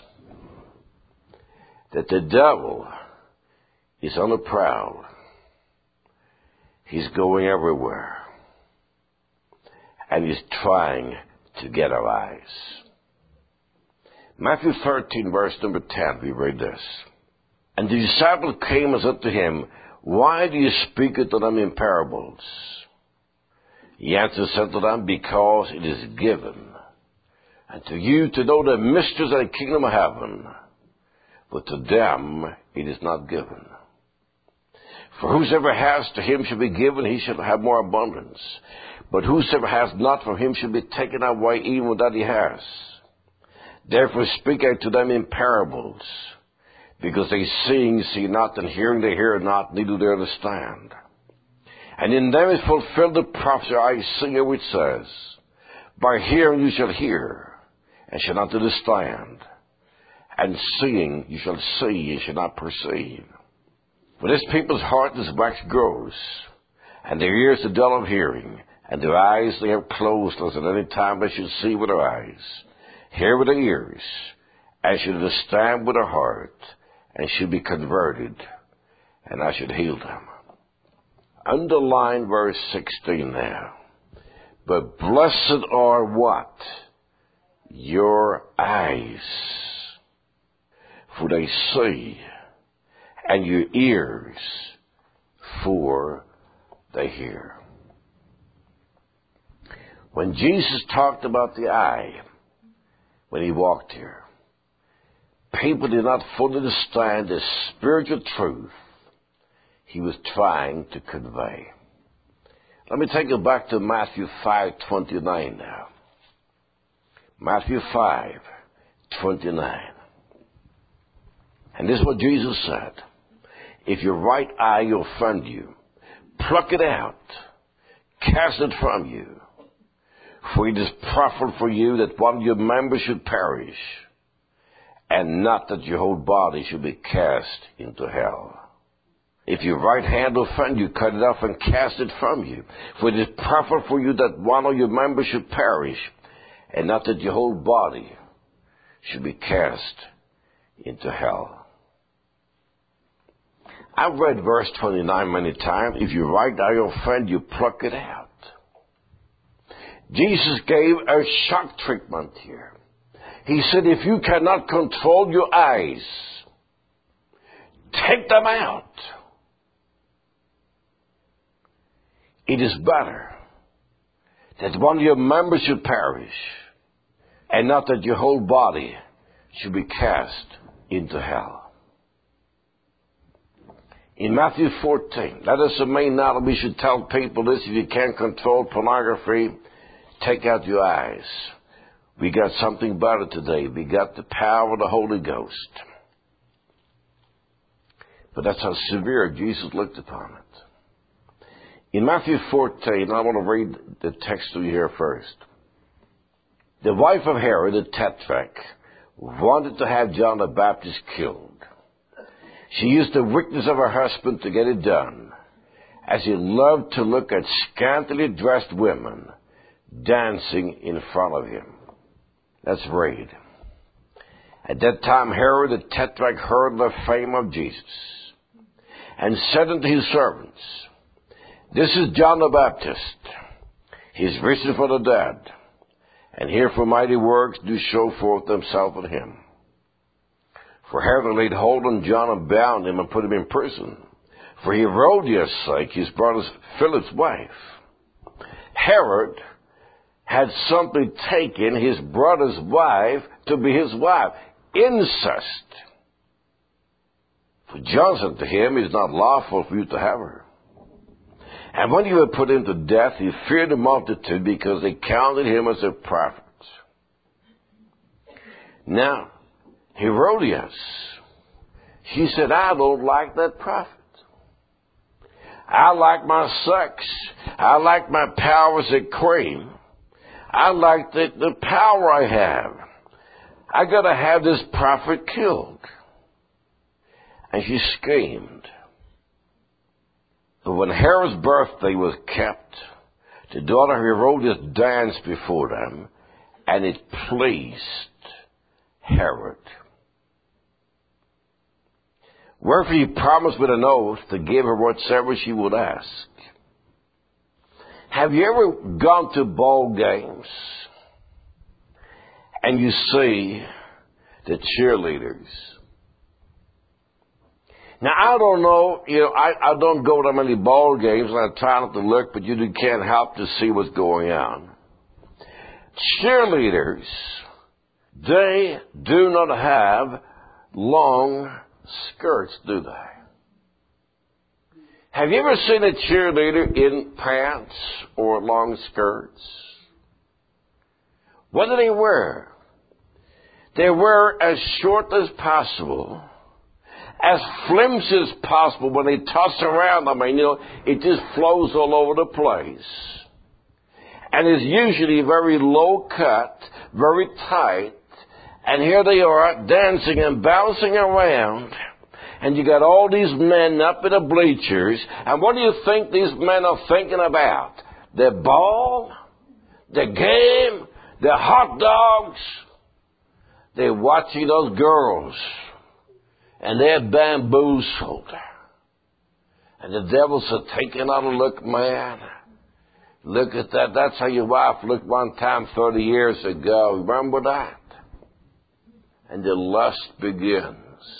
B: that the devil is on the prowl. He's going everywhere. And he's trying to get our eyes. Matthew 13, verse number 10, we read this. And the disciple came and said to him, why do you speak to them in parables? He answered said to them, because it is given unto you to know the mysteries of the kingdom of heaven, but to them it is not given. For whosoever has, to him shall be given, he shall have more abundance. But whosoever has not, from him shall be taken away even that he has. Therefore speak I to them in parables, because they seeing see not, and hearing they hear not, neither do they understand. And in them is fulfilled the prophecy of Isaiah, which says, By hearing you shall hear, and shall not understand. And seeing you shall see, and shall not perceive. For this people's heart is waxed gross, and their ears are dull of hearing, and their eyes they have closed, lest at any time they should see with their eyes, hear with their ears, and should understand with their heart, and should be converted, and I should heal them. Underline verse 16 now. But blessed are what? Your eyes, for they see, and your ears, for they hear. When Jesus talked about the eye, when he walked here, people did not fully understand the spiritual truth he was trying to convey. Let me take you back to Matthew 5:29 now. Matthew 5:29. And this is what Jesus said. If your right eye offend you, pluck it out, cast it from you. For it is profitable for you that one of your members should perish, and not that your whole body should be cast into hell. If your right hand offend you, cut it off and cast it from you. For it is profitable for you that one of your members should perish, and not that your whole body should be cast into hell. I've read verse 29 many times. If your right eye offend you, pluck it out. Jesus gave a shock treatment here. He said, if you cannot control your eyes, take them out. It is better that one of your members should perish, and not that your whole body should be cast into hell. In Matthew 14, let us remain now that we should tell people this: if you can't control pornography, take out your eyes. We got something better today. We got the power of the Holy Ghost. But that's how severe Jesus looked upon it. In Matthew 14, I want to read the text to you here first. The wife of Herod the Tetrarch wanted to have John the Baptist killed. She used the weakness of her husband to get it done, as he loved to look at scantily dressed women dancing in front of him. Let's read. At that time Herod the Tetrarch heard the fame of Jesus, and said unto his servants, This is John the Baptist. He is risen from the dead, and herefore mighty works do show forth themselves in him. For Herod laid hold on John and bound him and put him in prison, for Herodias' sake, his brother Philip's wife. Herod had simply taken his brother's wife to be his wife. Incest. For John said to him, it is not lawful for you to have her. And when he was put him to death, he feared the multitude, because they counted him as a prophet. Now, Herodias, she said, I don't like that prophet. I like my sex. I like my power as a queen. I like the power I have. I got to have this prophet killed. And she schemed. But when Herod's birthday was kept, the daughter of Herodias danced before them, and it pleased Herod. Wherefore he promised with an oath to give her whatsoever she would ask. Have you ever gone to ball games and you see the cheerleaders? Now, I don't know, I don't go to many ball games, and I try not to look, but you can't help to see what's going on. Cheerleaders, they do not have long skirts, do they? Have you ever seen a cheerleader in pants or long skirts? What do they wear? They wear as short as possible, as flimsy as possible. When they toss around, it just flows all over the place. And it's usually very low cut, very tight. And here they are dancing and bouncing around. And you got all these men up in the bleachers. And what do you think these men are thinking about? Their ball? Their game? Their hot dogs? They're watching those girls. And they're bamboozled. And the devil said, take another look, man. Look at that. That's how your wife looked one time 30 years ago. Remember that? And the lust begins.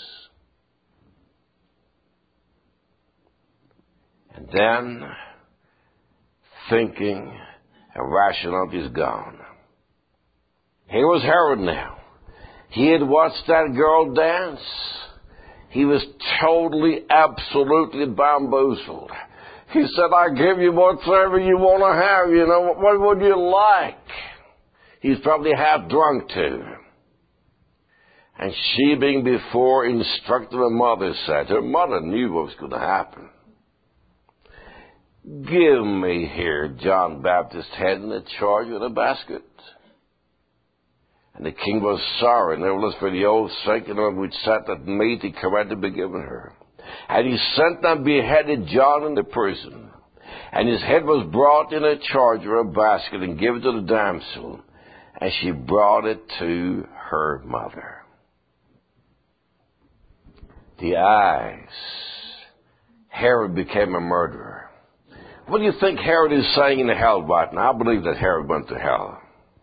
B: And then thinking and rationality is gone. Here was Herod now. He had watched that girl dance. He was totally, absolutely bamboozled. He said, I give you whatever you want to have. What would you like? He's probably half drunk too. And she, being before instructed her mother, said, her mother knew what was going to happen. Give me here John Baptist's head in a charge with a basket. And the king was sorry, nevertheless for the oath's sake, and which sat at meat he commanded be given her. And he sent and beheaded John in the prison. And his head was brought in a charge or a basket and given to the damsel. And she brought it to her mother. The eyes. Herod became a murderer. What do you think Herod is saying in hell right now? I believe that Herod went to hell.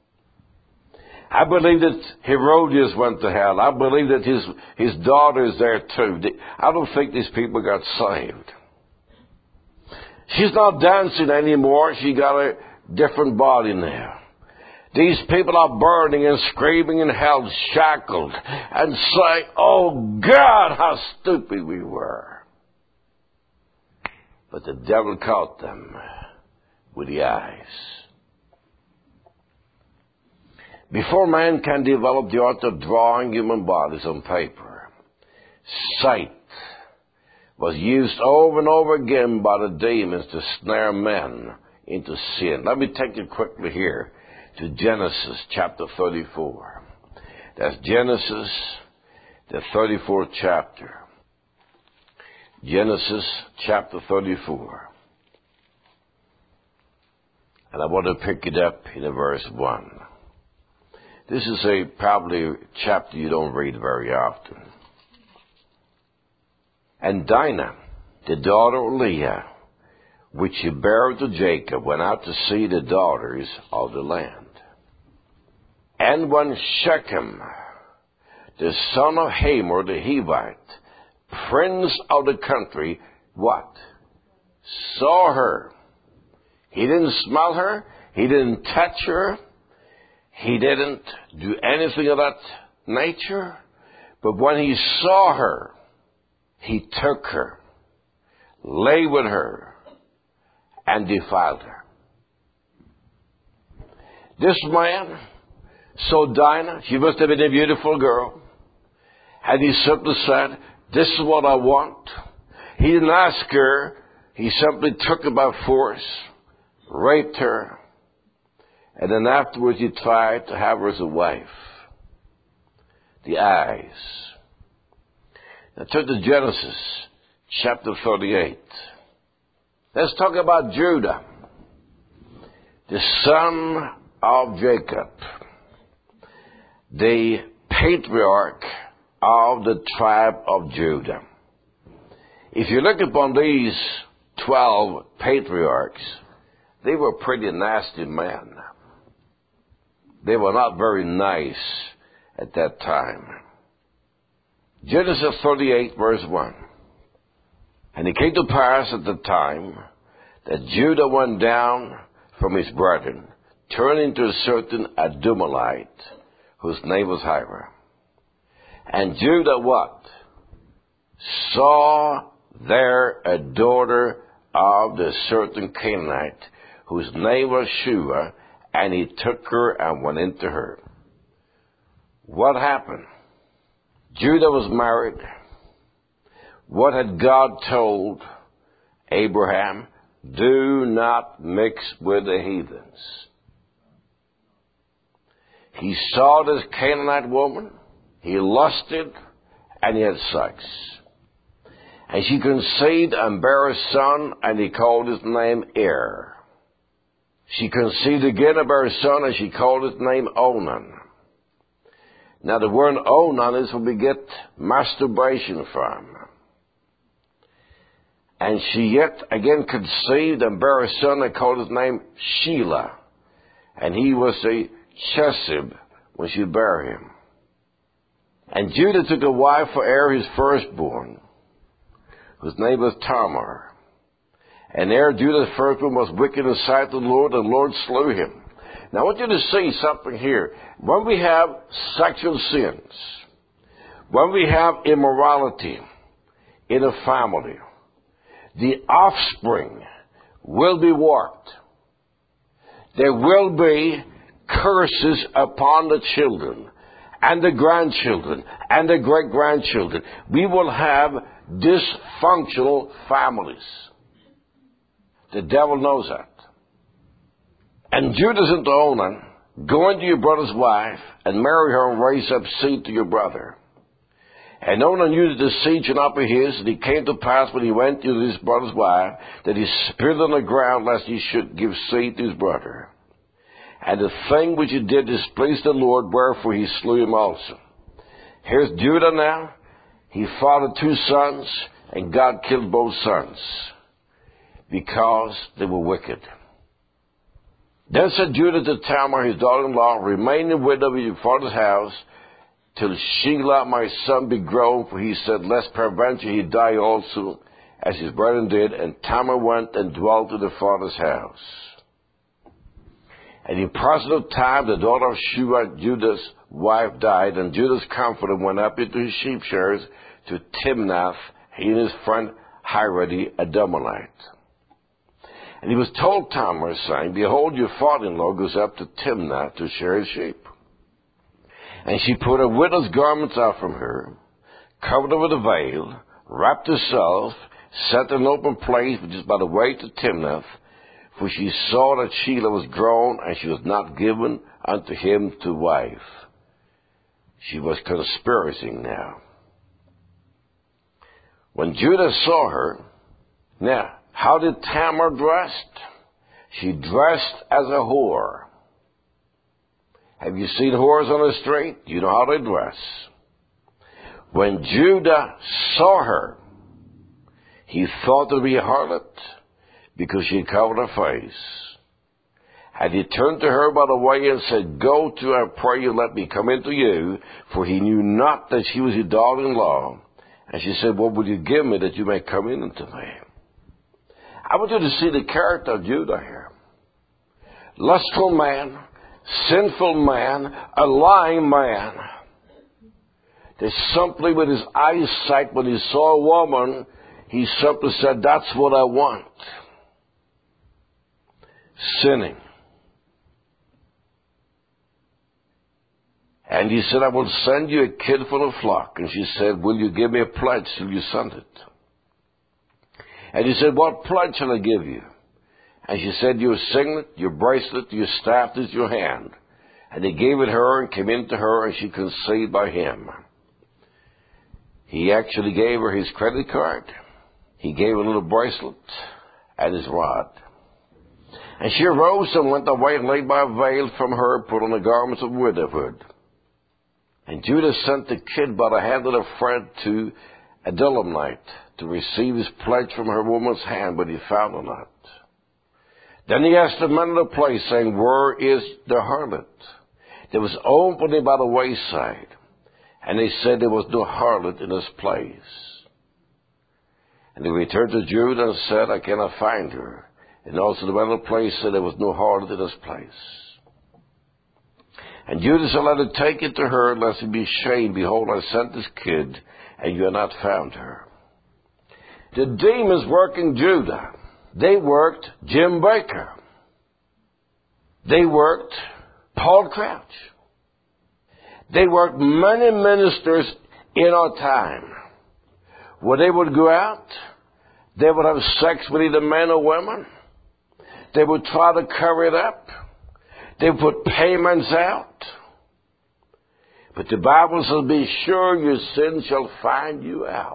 B: I believe that Herodias went to hell. I believe that his daughter is there too. I don't think these people got saved. She's not dancing anymore. She got a different body now. These people are burning and screaming in hell, shackled, and saying, oh God, how stupid we were. But the devil caught them with the eyes. Before man can develop the art of drawing human bodies on paper, sight was used over and over again by the demons to snare men into sin. Let me take you quickly here to Genesis chapter 34. That's Genesis, the 34th chapter. Genesis chapter 34. And I want to pick it up in verse 1. This is probably a chapter you don't read very often. And Dinah, the daughter of Leah, which she bare to Jacob, went out to see the daughters of the land. And when Shechem, the son of Hamor the Hivite, prince of the country, what? Saw her. He didn't smell her. He didn't touch her. He didn't do anything of that nature. But when he saw her, he took her, lay with her, and defiled her. This man saw Dinah. She must have been a beautiful girl. And he simply said, this is what I want. He didn't ask her. He simply took her by force, raped her, and then afterwards he tried to have her as a wife. The eyes. Now turn to Genesis chapter 38. Let's talk about Judah, the son of Jacob, the patriarch of the tribe of Judah. If you look upon these 12 patriarchs, they were pretty nasty men. They were not very nice at that time. Genesis 38 verse 1. And it came to pass at the time that Judah went down from his brethren, turning to a certain Adulamite, whose name was Hira. And Judah what? Saw there a daughter of the certain Canaanite, whose name was Shua, and he took her and went into her. What happened? Judah was married. What had God told Abraham? Do not mix with the heathens. He saw this Canaanite woman, he lusted, and he had sex. And she conceived and bare a son, and he called his name Er. She conceived again and bare a son, and she called his name Onan. Now the word Onan is where we get masturbation from. And she yet again conceived and bare a son, and called his name Shelah. And he was a Chesib when she bare him. And Judah took a wife for Er, his firstborn, whose name was Tamar. And Er, Judah's firstborn, was wicked in the sight of the Lord, and the Lord slew him. Now I want you to see something here. When we have sexual sins, when we have immorality in a family, the offspring will be warped. There will be curses upon the children and the grandchildren and the great-grandchildren. We will have dysfunctional families. The devil knows that. And Judah said to Onan, go into your brother's wife and marry her and raise up seed to your brother. And Onan knew that the seed should not be his, and it came to pass when he went to his brother's wife that he spit on the ground lest he should give seed to his brother. And the thing which he did displeased the Lord, wherefore he slew him also. Here's Judah now. He fathered 2 sons, and God killed both sons because they were wicked. Then said Judah to Tamar, his daughter-in-law, remain a widow in your father's house, till Shelah my son be grown, for he said, lest peradventure he die also, as his brethren did. And Tamar went and dwelt in the father's house. And in process of time, the daughter of Shua, Judah's wife, died, and Judah's comforter went up into his sheep shearers to Timnath, he and his friend Hiradi, a Dumalite. And he was told Tamar, saying, behold, your father-in-law goes up to Timnath to shear his sheep. And she put her widow's garments out from her, covered her with a veil, wrapped herself, set in an open place, which is by the way to Timnath, for she saw that Shelah was grown, and she was not given unto him to wife. She was conspiring now. When Judah saw her, now, how did Tamar dress? She dressed as a whore. Have you seen whores on the street? You know how they dress. When Judah saw her, he thought to be a harlot because she covered her face. And he turned to her by the way and said, go to her, I pray you, let me come into you. For he knew not that she was his daughter-in-law. And she said, what will you give me that you may come in unto me? I want you to see the character of Judah here. Lustful man, sinful man, a lying man. That simply with his eyesight, when he saw a woman, he simply said, that's what I want. Sinning. And he said, I will send you a kid for the flock. And she said, will you give me a pledge till you send it? And he said, what pledge shall I give you? And she said, your signet, your bracelet, your staff is your hand. And he gave it her and came into her, and she conceived by him. He actually gave her his credit card. He gave her a little bracelet and his rod. And she arose and went away and laid by a veil from her, put on the garments of widowhood. And Judah sent the kid by the hand of a friend to Adullamite to receive his pledge from her woman's hand, but he found her not. Then he asked the men of the place, saying, where is the harlot? There was opening by the wayside. And they said there was no harlot in this place. And they returned to Judah and said, I cannot find her. And also the men of the place said there was no harlot in this place. And Judah said, let it take it to her, lest he be ashamed. Behold, I sent this kid, and you have not found her. The demons worked in Judah. They worked Jim Baker. They worked Paul Crouch. They worked many ministers in our time. Where they would go out, they would have sex with either men or women. They would try to cover it up. They would put payments out. But the Bible says, be sure your sin shall find you out.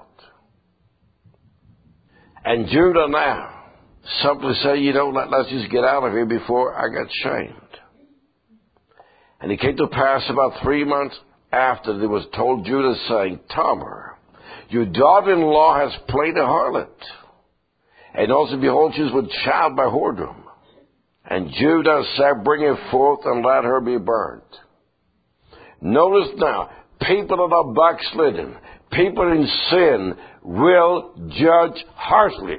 B: And Judah now simply say, let's just get out of here before I get shamed. And it came to pass about 3 months after they was told Judah, saying, Tamar, your daughter-in-law has played a harlot. And also, behold, she was with child by whoredom. And Judah said, bring her forth and let her be burnt. Notice now, people that are backslidden, people in sin will judge harshly.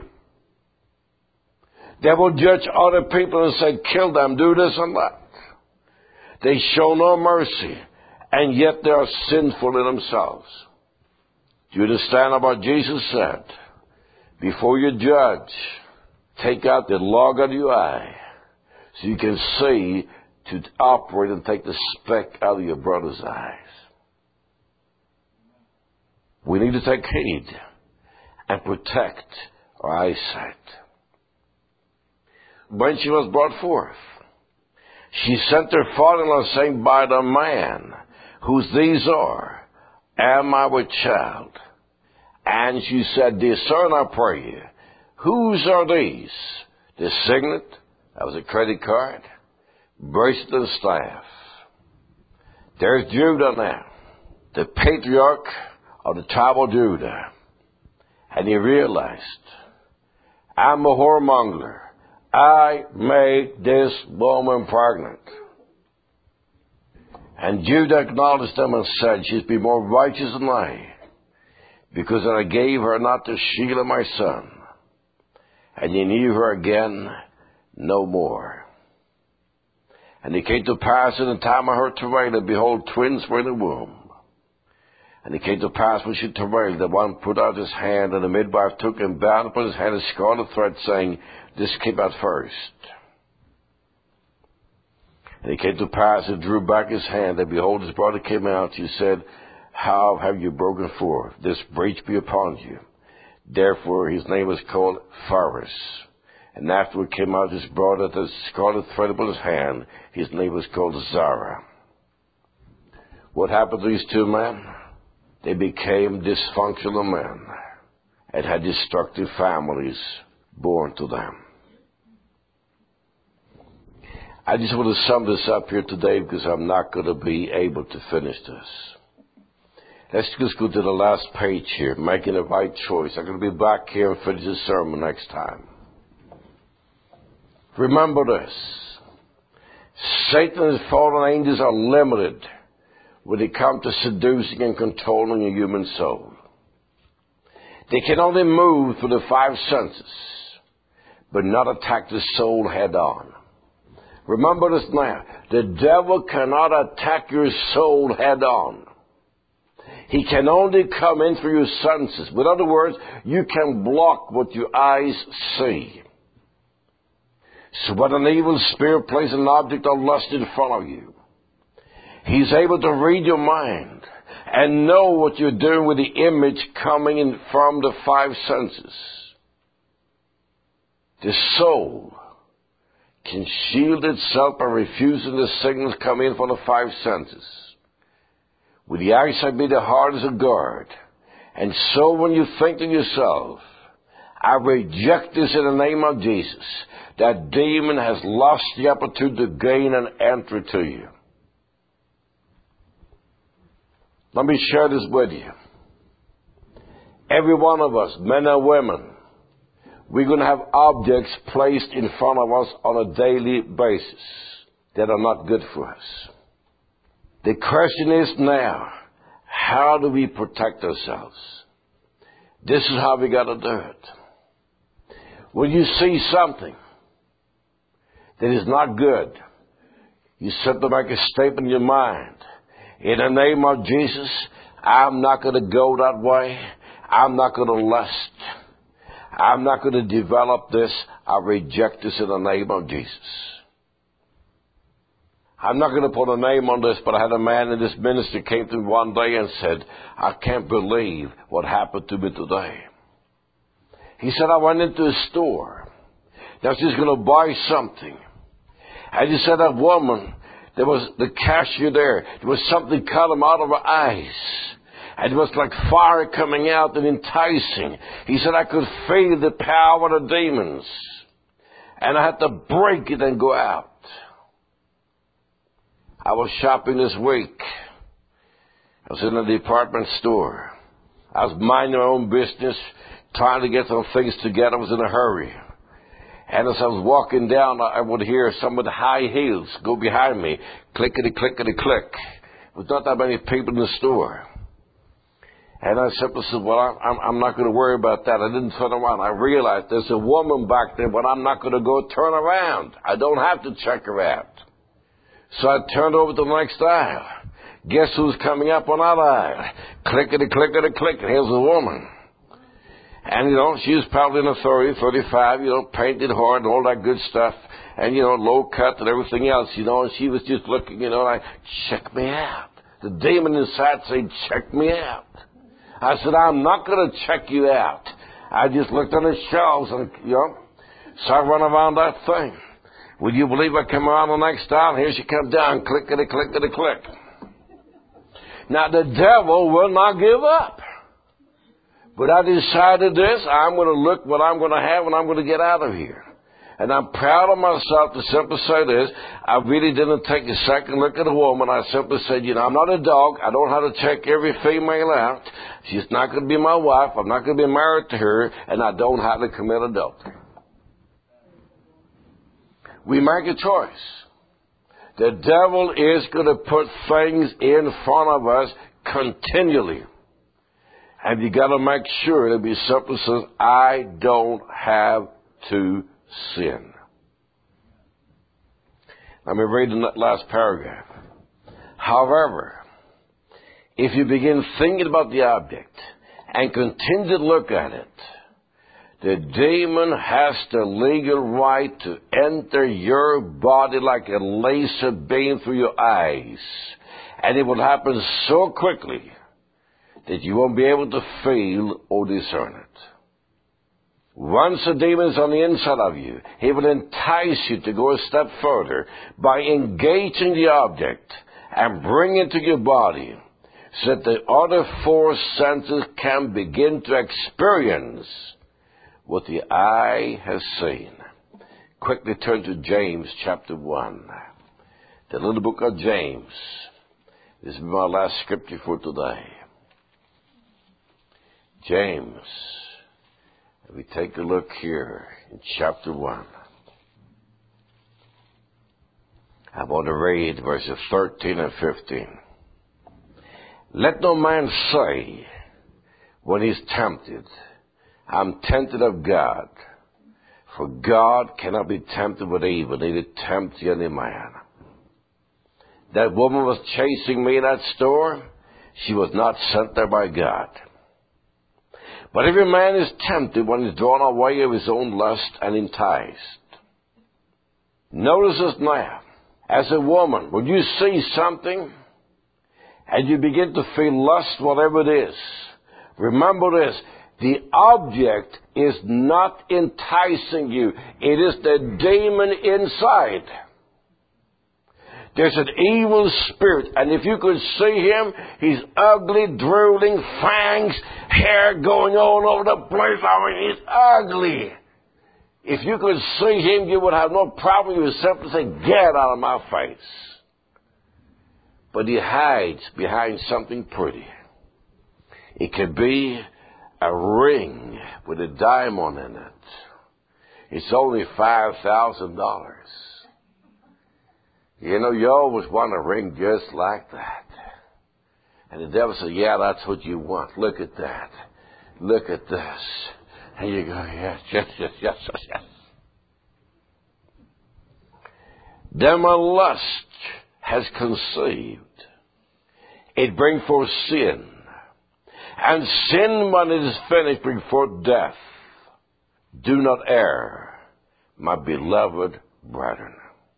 B: They will judge other people and say, kill them, do this and that. They show no mercy, and yet they are sinful in themselves. Do you understand what Jesus said? Before you judge, take out the log of your eye so you can see to operate and take the speck out of your brother's eyes. We need to take heed and protect our eyesight. When she was brought forth, she sent her father-in-law, saying, by the man whose these are, am I with child? And she said, discern, I pray you, whose are these? The signet, that was a credit card, bracelet and staff. There's Judah now, the patriarch of the tribe of Judah. And he realized, I'm a whoremonger. I made this woman pregnant. And Judah acknowledged them and said, she's been more righteous than I, because I gave her not to Shelah my son, and ye knew her again no more. And it came to pass in the time of her travail, that behold, twins were in the womb. And it came to pass when she travailed, that one put out his hand, and the midwife took and bound upon his hand a scarlet thread, saying, this came out first. And it came to pass, he drew back his hand, and behold, his brother came out. He said, how have you broken forth? This breach be upon you. Therefore his name was called Phares. And afterward came out his brother, the scarlet thread upon his hand. His name was called Zara. What happened to these two men? They became dysfunctional men and had destructive families born to them. I just want to sum this up here today, because I'm not going to be able to finish this. Let's just go to the last page here, making the right choice. I'm going to be back here and finish this sermon next time. Remember this. Satan and his fallen angels are limited when it comes to seducing and controlling a human soul. They can only move through the five senses, but not attack the soul head on. Remember this now. The devil cannot attack your soul head on. He can only come in through your senses. In other words, you can block what your eyes see. So when an evil spirit places an object of lust in front of you, he's able to read your mind and know what you're doing with the image coming in from the five senses. The soul can shield itself by refusing the signals coming in from the five senses. With the eyesight be the heart as a guard. And so when you think to yourself, I reject this in the name of Jesus, that demon has lost the opportunity to gain an entry to you. Let me share this with you. Every one of us, men and women, we're going to have objects placed in front of us on a daily basis that are not good for us. The question is now, how do we protect ourselves? This is how we got to do it. When you see something that is not good, you simply make a statement in your mind. In the name of Jesus, I'm not going to go that way. I'm not going to lust. I'm not going to develop this. I reject this in the name of Jesus. I'm not going to put a name on this, but I had a man in this ministry came to me one day and said, I can't believe what happened to me today. He said, I went into a store. Now she's going to buy something. And he said, that woman, there was the cashier there. There was something cut him out of her eyes. And it was like fire coming out and enticing. He said, I could feel the power of the demons. And I had to break it and go out. I was shopping this week. I was in a department store. I was minding my own business, trying to get some things together. I was in a hurry. And as I was walking down, I would hear some with high heels go behind me. Clickety, clickety, click. There was not that many people in the store. And I simply said, well, I'm not going to worry about that. I didn't turn around. I realized there's a woman back there, but I'm not going to go turn around. I don't have to check her out. So I turned over to the next aisle. Guess who's coming up on that aisle? Clickety, clickety, click. And here's a woman. And, she was probably in her 30, 35, painted hard and all that good stuff. And, low cut and everything else, and she was just looking, like, check me out. The demon inside said, check me out. I said, I'm not going to check you out. I just looked on the shelves and, so I run around that thing. Would you believe I come around the next aisle? Here she comes down, clickety, clickety, click. Now, the devil will not give up. But I decided this, I'm going to look what I'm going to have and I'm going to get out of here. And I'm proud of myself to simply say this. I really didn't take a second look at a woman. I simply said, I'm not a dog. I don't have to check every female out. She's not going to be my wife. I'm not going to be married to her. And I don't have to commit adultery. We make a choice. The devil is going to put things in front of us continually. And you got to make sure it be simple says, I don't have to sin. Let me read in that last paragraph. However, if you begin thinking about the object and continue to look at it, the demon has the legal right to enter your body like a laser beam through your eyes. And it will happen so quickly that you won't be able to feel or discern it. Once the demon is on the inside of you, he will entice you to go a step further by engaging the object and bring it to your body so that the other four senses can begin to experience what the eye has seen. Quickly turn to James chapter 1. The little book of James. This is my last scripture for today. James. We take a look here in chapter 1. I want to read verses 13 and 15. Let no man say when he's tempted, I'm tempted of God. For God cannot be tempted with evil, neither tempt any man. That woman was chasing me in that store. She was not sent there by God. But every man is tempted when he's drawn away of his own lust and enticed. Notice this now. As a woman, when you see something and you begin to feel lust, whatever it is, remember this. The object is not enticing you. It is the demon inside. There's an evil spirit, and if you could see him, he's ugly, drooling, fangs, hair going all over the place. I mean, he's ugly. If you could see him, you would have no problem. You would simply say, get out of my face. But he hides behind something pretty. It could be a ring with a diamond in it. It's only $5,000. You always want a ring just like that. And the devil says, yeah, that's what you want. Look at that. Look at this. And you go, yes, yes, yes, yes, yes, yes. Then when lust has conceived, it brings forth sin. And sin, when it is finished, brings forth death. Do not err, my beloved brethren.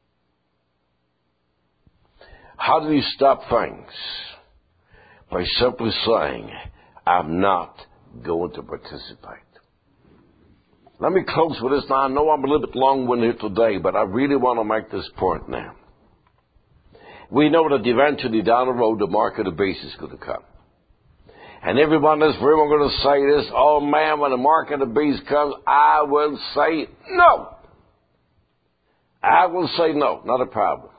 B: How do you stop things? By simply saying, I'm not going to participate. Let me close with this. Now, I know I'm a little bit long-winded today, but I really want to make this point now. We know that eventually down the road, the mark of the beast is going to come. And everyone in this room are going to say this, oh man, when the mark of the beast comes, I will say no. I will say no, not a problem.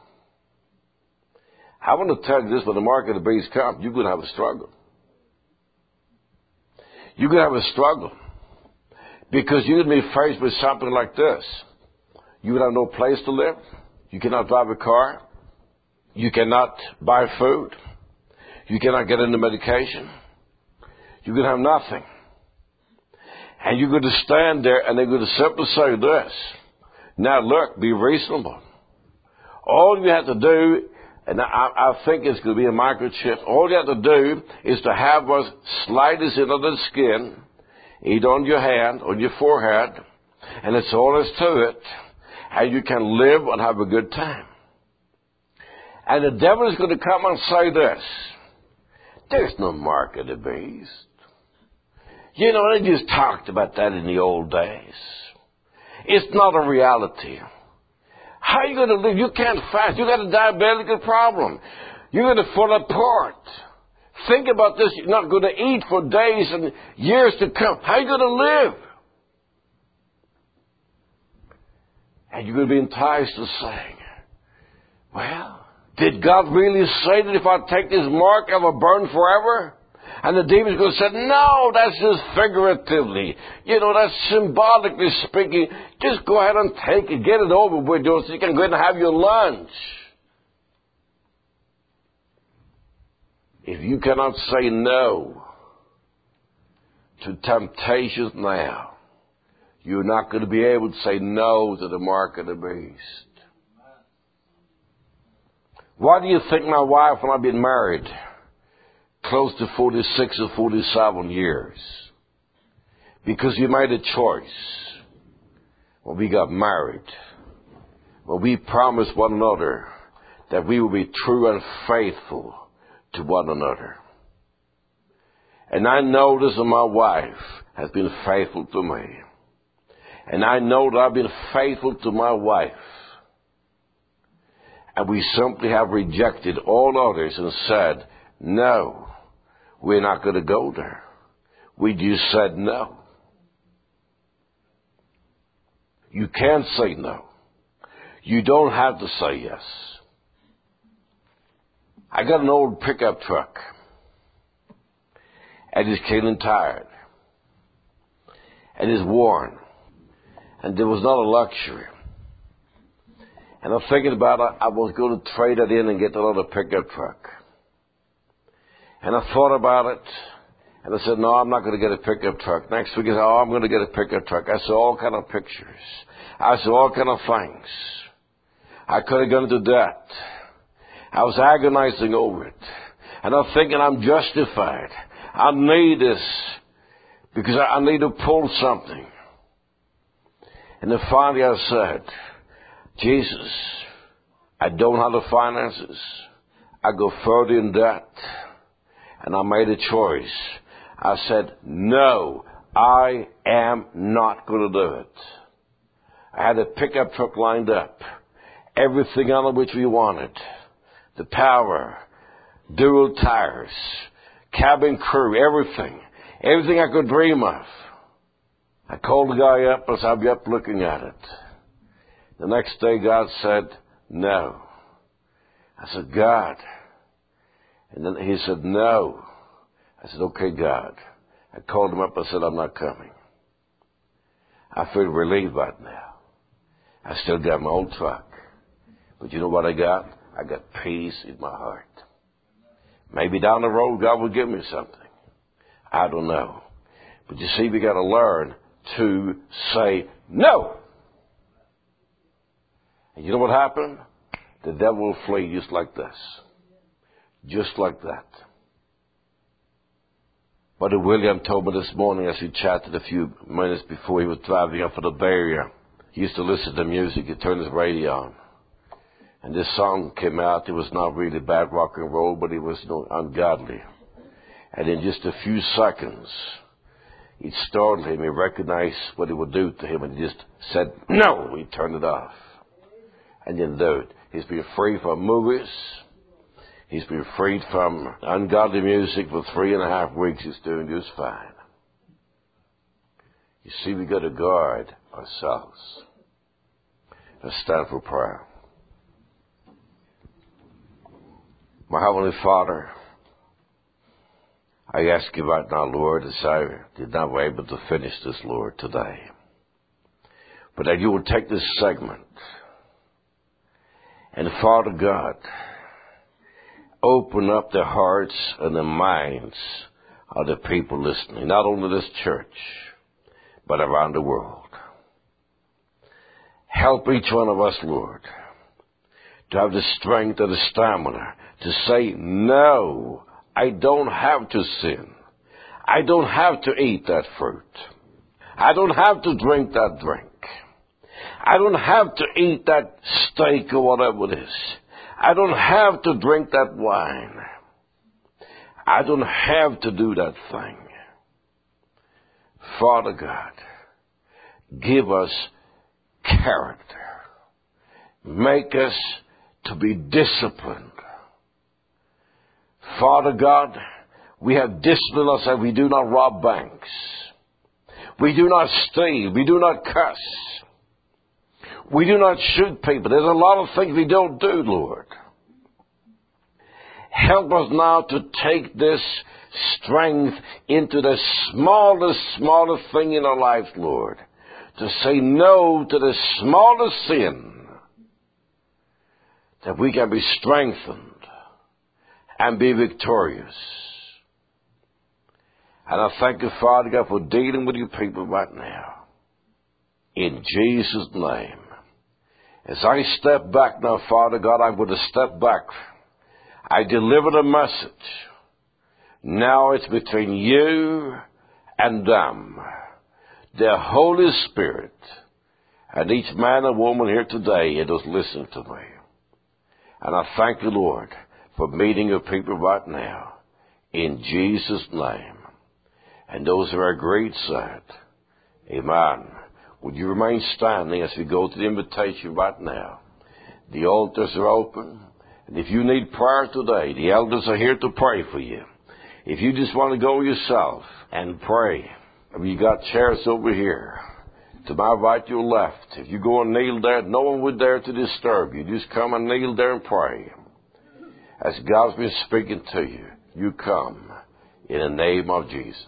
B: I want to tell you this, when the mark of the beast comes, you're going to have a struggle. You're going to have a struggle. Because you're going to be faced with something like this. You would have no place to live. You cannot drive a car. You cannot buy food. You cannot get into medication. You're going to have nothing. And you're going to stand there and they're going to simply say this. Now look, be reasonable. All you have to do, and I think it's going to be a microchip, all you have to do is to have what slightest into the skin, either on your hand, on your forehead, and that's all there's to it, and you can live and have a good time. And the devil is going to come and say this, there's no mark of the beast. You know, they just talked about that in the old days. It's not a reality. How are you going to live? You can't fast. You got a diabetic problem. You're going to fall apart. Think about this. You're not going to eat for days and years to come. How are you going to live? And you're going to be enticed to saying, well, did God really say that if I take this mark, I will burn forever? And the demon's going to say, no, that's just figuratively. You know, that's symbolically speaking. Just go ahead and take it. Get it over with, so you can go ahead and have your lunch. If you cannot say no to temptations now, you're not going to be able to say no to the mark of the beast. Why do you think my wife and I have been married close to 46 or 47 years? Because we made a choice when we got married, when we promised one another that we will be true and faithful to one another. And I know this, and my wife has been faithful to me. And I know that I've been faithful to my wife. And we simply have rejected all others and said, no, we're not going to go there. We just said no. You can't say no. You don't have to say yes. I got an old pickup truck, and it's killing tired, and it's worn, and there was not a luxury. And I'm thinking about it, I was going to trade it in and get another pickup truck. And I thought about it, and I said, no, I'm not going to get a pickup truck. Next week I said, I'm going to get a pickup truck. I saw all kind of pictures. I saw all kind of things. I could have gone into debt. I was agonizing over it. And I'm thinking I'm justified. I need this because I need to pull something. And then finally I said, Jesus, I don't have the finances. I go further in debt. And I made a choice. I said, no, I am not going to do it. I had a pickup truck lined up. Everything on it which we wanted. The power, dual tires, cabin crew, everything. Everything I could dream of. I called the guy up and said, I'll be up looking at it. The next day God said, no. I said, God. And then he said, no. I said, okay, God. I called him up and said, I'm not coming. I feel relieved right now. I still got my old truck. But you know what I got? I got peace in my heart. Maybe down the road God will give me something. I don't know. But you see, we got to learn to say no. And you know what happened? The devil will flee just like this. Just like that. Brother William told me this morning as we chatted a few minutes before he was driving up for the Bay Area. He used to listen to music. He turned his radio on. And this song came out. It was not really bad rock and roll, but it was ungodly. And in just a few seconds, it startled him. He recognized what it would do to him, and he just said, no! He turned it off. And then do it. He's been free from movies. He's been freed from ungodly music for 3.5 weeks. He's doing just fine. You see, we got to guard ourselves. Let's stand for prayer. My Heavenly Father, I ask you right now, Lord, as I did not were able to finish this, Lord, today, but that you will take this segment and, Father God, open up the hearts and the minds of the people listening, not only this church, but around the world. Help each one of us, Lord, to have the strength and the stamina to say, no, I don't have to sin. I don't have to eat that fruit. I don't have to drink that drink. I don't have to eat that steak or whatever it is. I don't have to drink that wine. I don't have to do that thing. Father God, give us character. Make us to be disciplined. Father God, we have disciplined ourselves. We do not rob banks. We do not steal. We do not cuss. We do not shoot people. There's a lot of things we don't do, Lord. Help us now to take this strength into the smallest thing in our lives, Lord. To say no to the smallest sin, that we can be strengthened and be victorious. And I thank you, Father God, for dealing with your people right now. In Jesus' name. As I step back now, Father God, I'm going to step back. I delivered a message. Now it's between you and them. The Holy Spirit and each man and woman here today that is listening to me. And I thank you, Lord, for meeting your people right now. In Jesus' name. And those who are agreed said, amen. Would you remain standing as we go to the invitation right now? The altars are open. And if you need prayer today, the elders are here to pray for you. If you just want to go yourself and pray, we got chairs over here. To my right, your left. If you go and kneel there, no one would dare to disturb you. Just come and kneel there and pray. As God's been speaking to you, you come in the name of Jesus.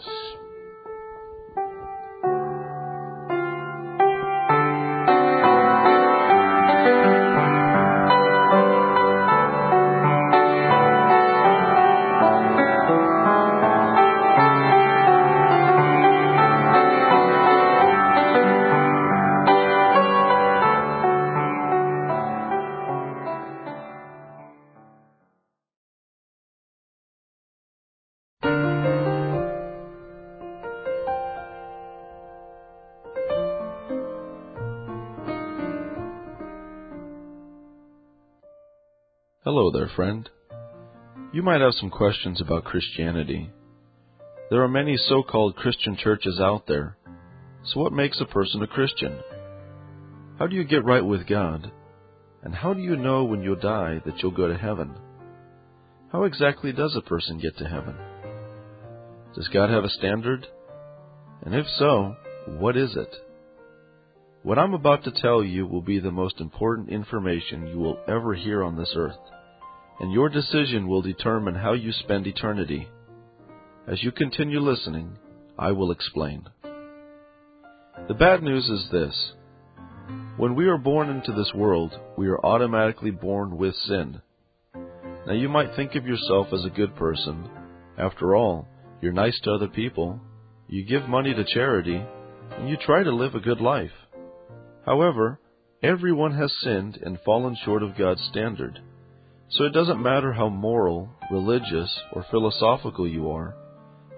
A: Hello there, friend. You might have some questions about Christianity. There are many so-called Christian churches out there. So what makes a person a Christian? How do you get right with God? And how do you know when you die that you'll go to heaven? How exactly does a person get to heaven? Does God have a standard? And if so, what is it? What I'm about to tell you will be the most important information you will ever hear on this earth, and your decision will determine how you spend eternity. As you continue listening, I will explain. The bad news is this. When we are born into this world, we are automatically born with sin. Now you might think of yourself as a good person. After all, you're nice to other people, you give money to charity, and you try to live a good life. However, everyone has sinned and fallen short of God's standard. So it doesn't matter how moral, religious, or philosophical you are.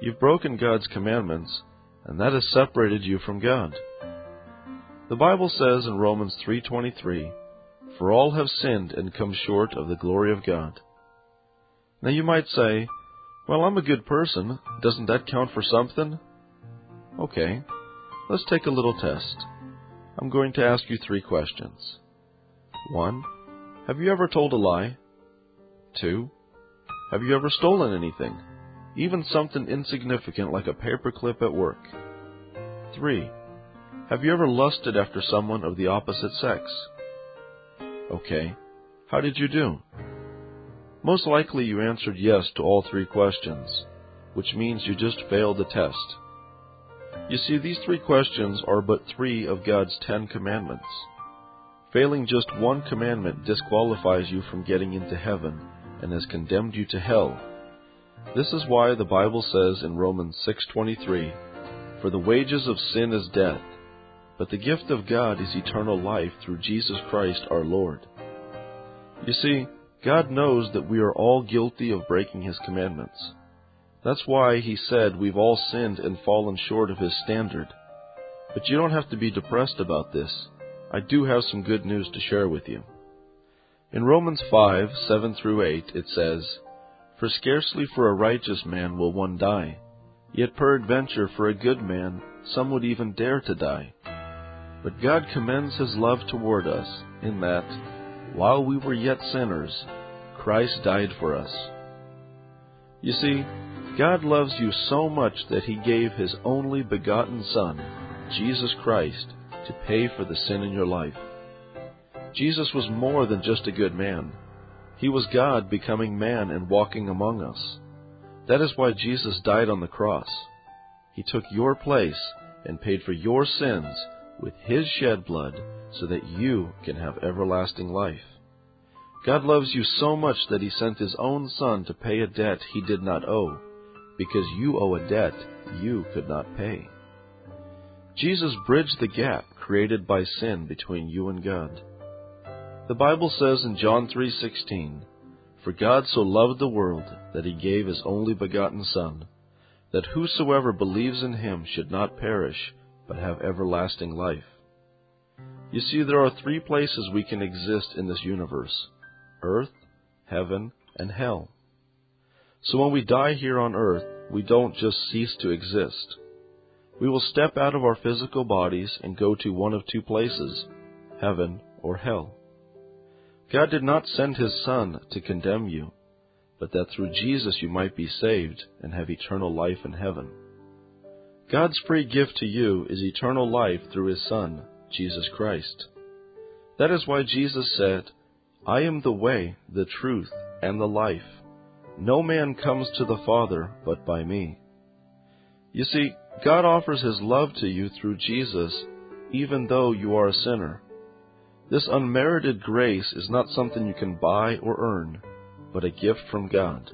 A: You've broken God's commandments, and that has separated you from God. The Bible says in Romans 3:23, "For all have sinned and come short of the glory of God." Now you might say, "Well, I'm a good person. Doesn't that count for something?" Okay, let's take a little test. I'm going to ask you 3 questions. 1. Have you ever told a lie? 2. Have you ever stolen anything, even something insignificant like a paperclip at work? 3. Have you ever lusted after someone of the opposite sex? Okay, how did you do? Most likely you answered yes to all 3 questions, which means you just failed the test. You see, these 3 questions are but 3 of God's 10 commandments. Failing just one commandment disqualifies you from getting into heaven and has condemned you to hell. This is why the Bible says in Romans 6:23, "For the wages of sin is death, but the gift of God is eternal life through Jesus Christ our Lord." You see, God knows that we are all guilty of breaking His commandments. That's why He said we've all sinned and fallen short of His standard. But you don't have to be depressed about this. I do have some good news to share with you. In Romans 5:7-8 it says, "For scarcely for a righteous man will one die, yet peradventure for a good man some would even dare to die. But God commends His love toward us, in that, while we were yet sinners, Christ died for us." You see, God loves you so much that He gave His only begotten Son, Jesus Christ, to pay for the sin in your life. Jesus was more than just a good man. He was God becoming man and walking among us. That is why Jesus died on the cross. He took your place and paid for your sins with His shed blood so that you can have everlasting life. God loves you so much that He sent His own Son to pay a debt He did not owe, because you owe a debt you could not pay. Jesus bridged the gap created by sin between you and God. The Bible says in John 3:16, "For God so loved the world that He gave His only begotten Son, that whosoever believes in Him should not perish, but have everlasting life." You see, there are 3 places we can exist in this universe: earth, heaven, and hell. So when we die here on earth, we don't just cease to exist. We will step out of our physical bodies and go to one of 2 places, heaven or hell. God did not send His Son to condemn you, but that through Jesus you might be saved and have eternal life in heaven. God's free gift to you is eternal life through His Son, Jesus Christ. That is why Jesus said, "I am the way, the truth, and the life. No man comes to the Father but by me." You see, God offers His love to you through Jesus, even though you are a sinner. This unmerited grace is not something you can buy or earn, but a gift from God.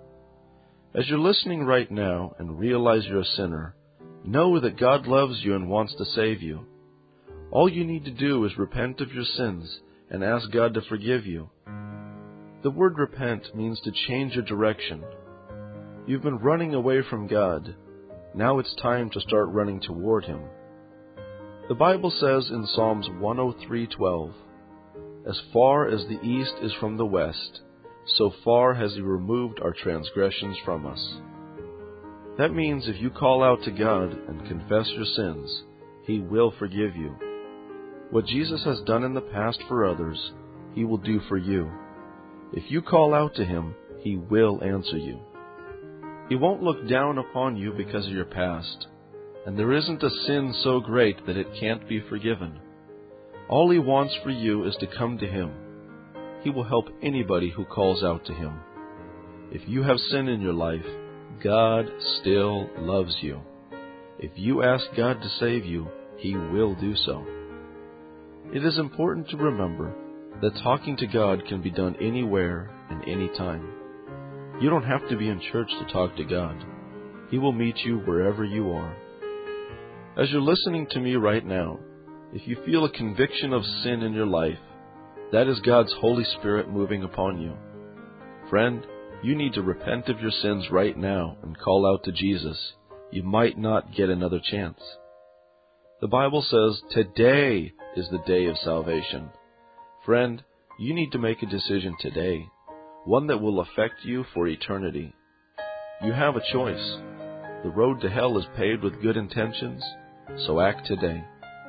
A: As you're listening right now and realize you're a sinner, know that God loves you and wants to save you. All you need to do is repent of your sins and ask God to forgive you. The word repent means to change your direction. You've been running away from God. Now it's time to start running toward Him. The Bible says in Psalms 103:12, "As far as the east is from the west, so far has He removed our transgressions from us." That means if you call out to God and confess your sins, He will forgive you. What Jesus has done in the past for others, He will do for you. If you call out to Him, He will answer you. He won't look down upon you because of your past, and there isn't a sin so great that it can't be forgiven. All He wants for you is to come to Him. He will help anybody who calls out to Him. If you have sin in your life, God still loves you. If you ask God to save you, He will do so. It is important to remember that talking to God can be done anywhere and anytime. You don't have to be in church to talk to God. He will meet you wherever you are. As you're listening to me right now, if you feel a conviction of sin in your life, that is God's Holy Spirit moving upon you. Friend, You need to repent of your sins right now and call out to Jesus. You might not get another chance. The Bible says today is the day of salvation. Friend, you need to make a decision today, one that will affect you for eternity. You have a choice. The road to hell is paved with good intentions, so act today.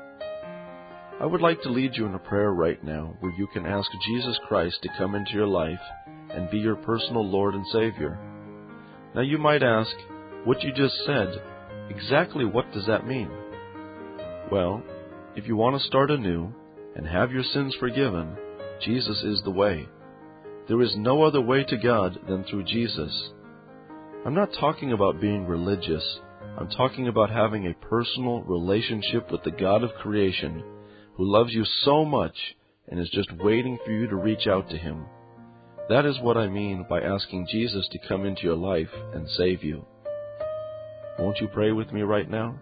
A: I would like to lead you in a prayer right now where you can ask Jesus Christ to come into your life and be your personal Lord and Savior. Now you might ask, what you just said, exactly what does that mean? Well, if you want to start anew and have your sins forgiven, Jesus is the way. There is no other way to God than through Jesus. I'm not talking about being religious. I'm talking about having a personal relationship with the God of creation who loves you so much and is just waiting for you to reach out to Him. That is what I mean by asking Jesus to come into your life and save you. Won't you pray with me right now?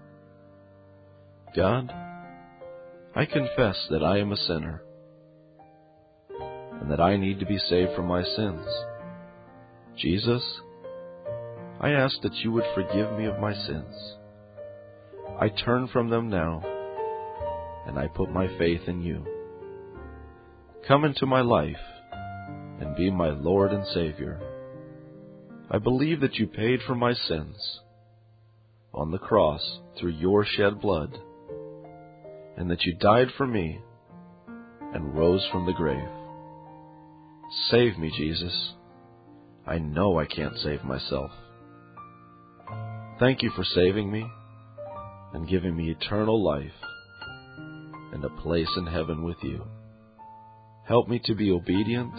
A: God, I confess that I am a sinner and that I need to be saved from my sins. Jesus, I ask that you would forgive me of my sins. I turn from them now, and I put my faith in you. Come into my life and be my Lord and Savior. I believe that you paid for my sins on the cross through your shed blood, and that you died for me and rose from the grave. Save me, Jesus. I know I can't save myself. Thank you for saving me and giving me eternal life and a place in heaven with you. Help me to be obedient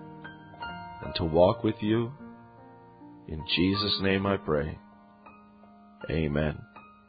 A: and to walk with you. In Jesus' name I pray. Amen.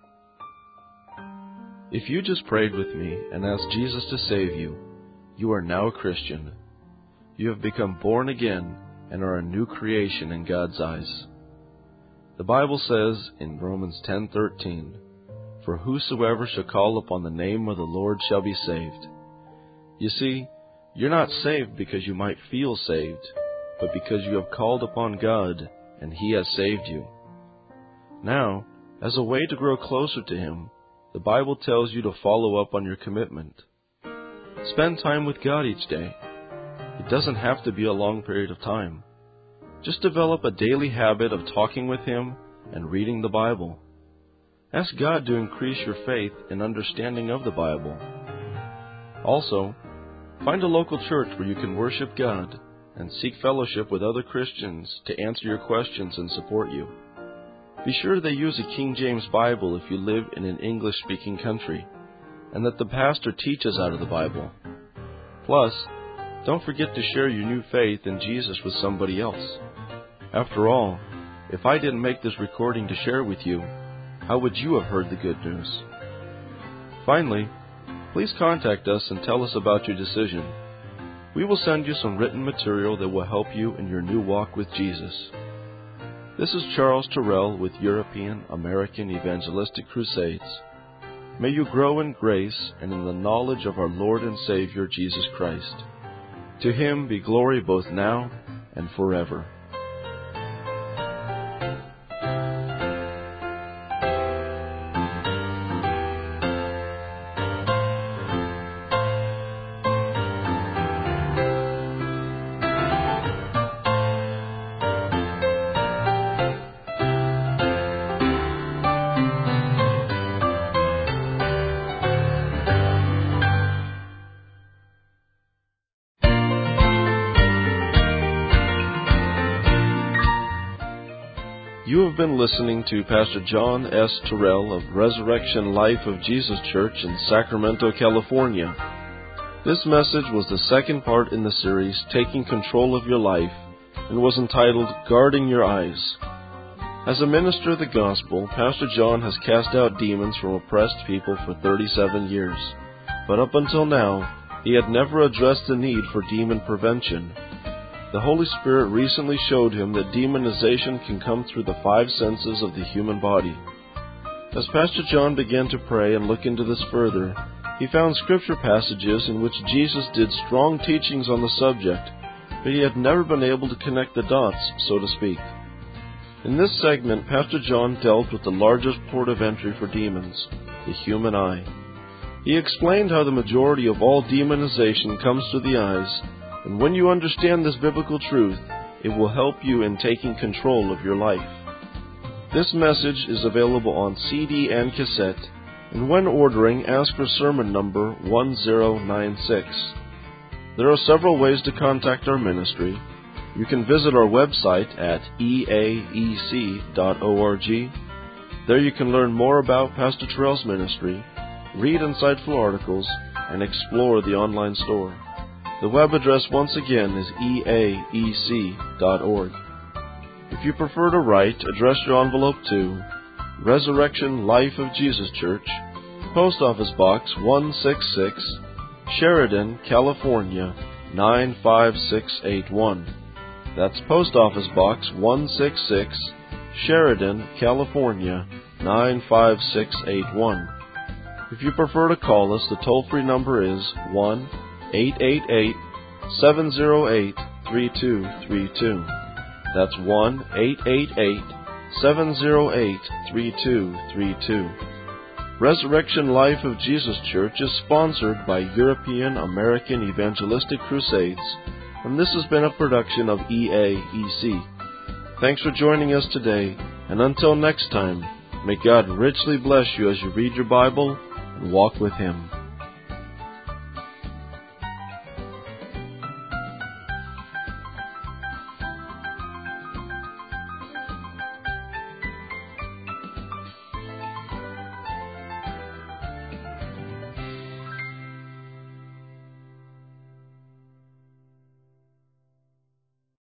A: If you just prayed with me and asked Jesus to save you, you are now a Christian. You have become born again and are a new creation in God's eyes. The Bible says in Romans 10:13, "For whosoever shall call upon the name of the Lord shall be saved." You see, you're not saved because you might feel saved, but because you have called upon God and He has saved you. Now, as a way to grow closer to Him, the Bible tells you to follow up on your commitment. Spend time with God each day. It doesn't have to be a long period of time. Just develop a daily habit of talking with Him and reading the Bible. Ask God to increase your faith and understanding of the Bible. Also, find a local church where you can worship God and seek fellowship with other Christians to answer your questions and support you. Be sure they use a King James Bible if you live in an English-speaking country, and that the pastor teaches out of the Bible. Plus, don't forget to share your new faith in Jesus with somebody else. After all, if I didn't make this recording to share with you, how would you have heard the good news? Finally, please contact us and tell us about your decision. We will send you some written material that will help you in your new walk with Jesus. This is Charles Terrell with European American Evangelistic Crusades. May you grow in grace and in the knowledge of our Lord and Savior Jesus Christ. To Him be glory both now and forever. You have been listening to Pastor John S. Terrell of Resurrection Life of Jesus Church in Sacramento, California. This message was the second part in the series, Taking Control of Your Life, and was entitled, Guarding Your Eyes. As a minister of the gospel, Pastor John has cast out demons from oppressed people for 37 years. But up until now, he had never addressed the need for demon prevention. The Holy Spirit recently showed him that demonization can come through the 5 senses of the human body. As Pastor John began to pray and look into this further, he found scripture passages in which Jesus did strong teachings on the subject, but he had never been able to connect the dots, so to speak. In this segment, Pastor John dealt with the largest port of entry for demons, the human eye. He explained how the majority of all demonization comes through the eyes, and when you understand this biblical truth, it will help you in taking control of your life. This message is available on CD and cassette, and when ordering, ask for sermon number 1096. There are several ways to contact our ministry. You can visit our website at eaec.org. There you can learn more about Pastor Terrell's ministry, read insightful articles, and explore the online store. The web address once again is eaec.org. If you prefer to write, address your envelope to Resurrection Life of Jesus Church, Post Office Box 166, Sheridan, California 95681. That's Post Office Box 166, Sheridan, California 95681. If you prefer to call us, the toll-free number is 1-888-708-3232. That's 1-888-708-3232. Resurrection Life of Jesus Church is sponsored by European American Evangelistic Crusades, and this has been a production of EAEC. Thanks for joining us today, and until next time, may God richly bless you as you read your Bible and walk with Him.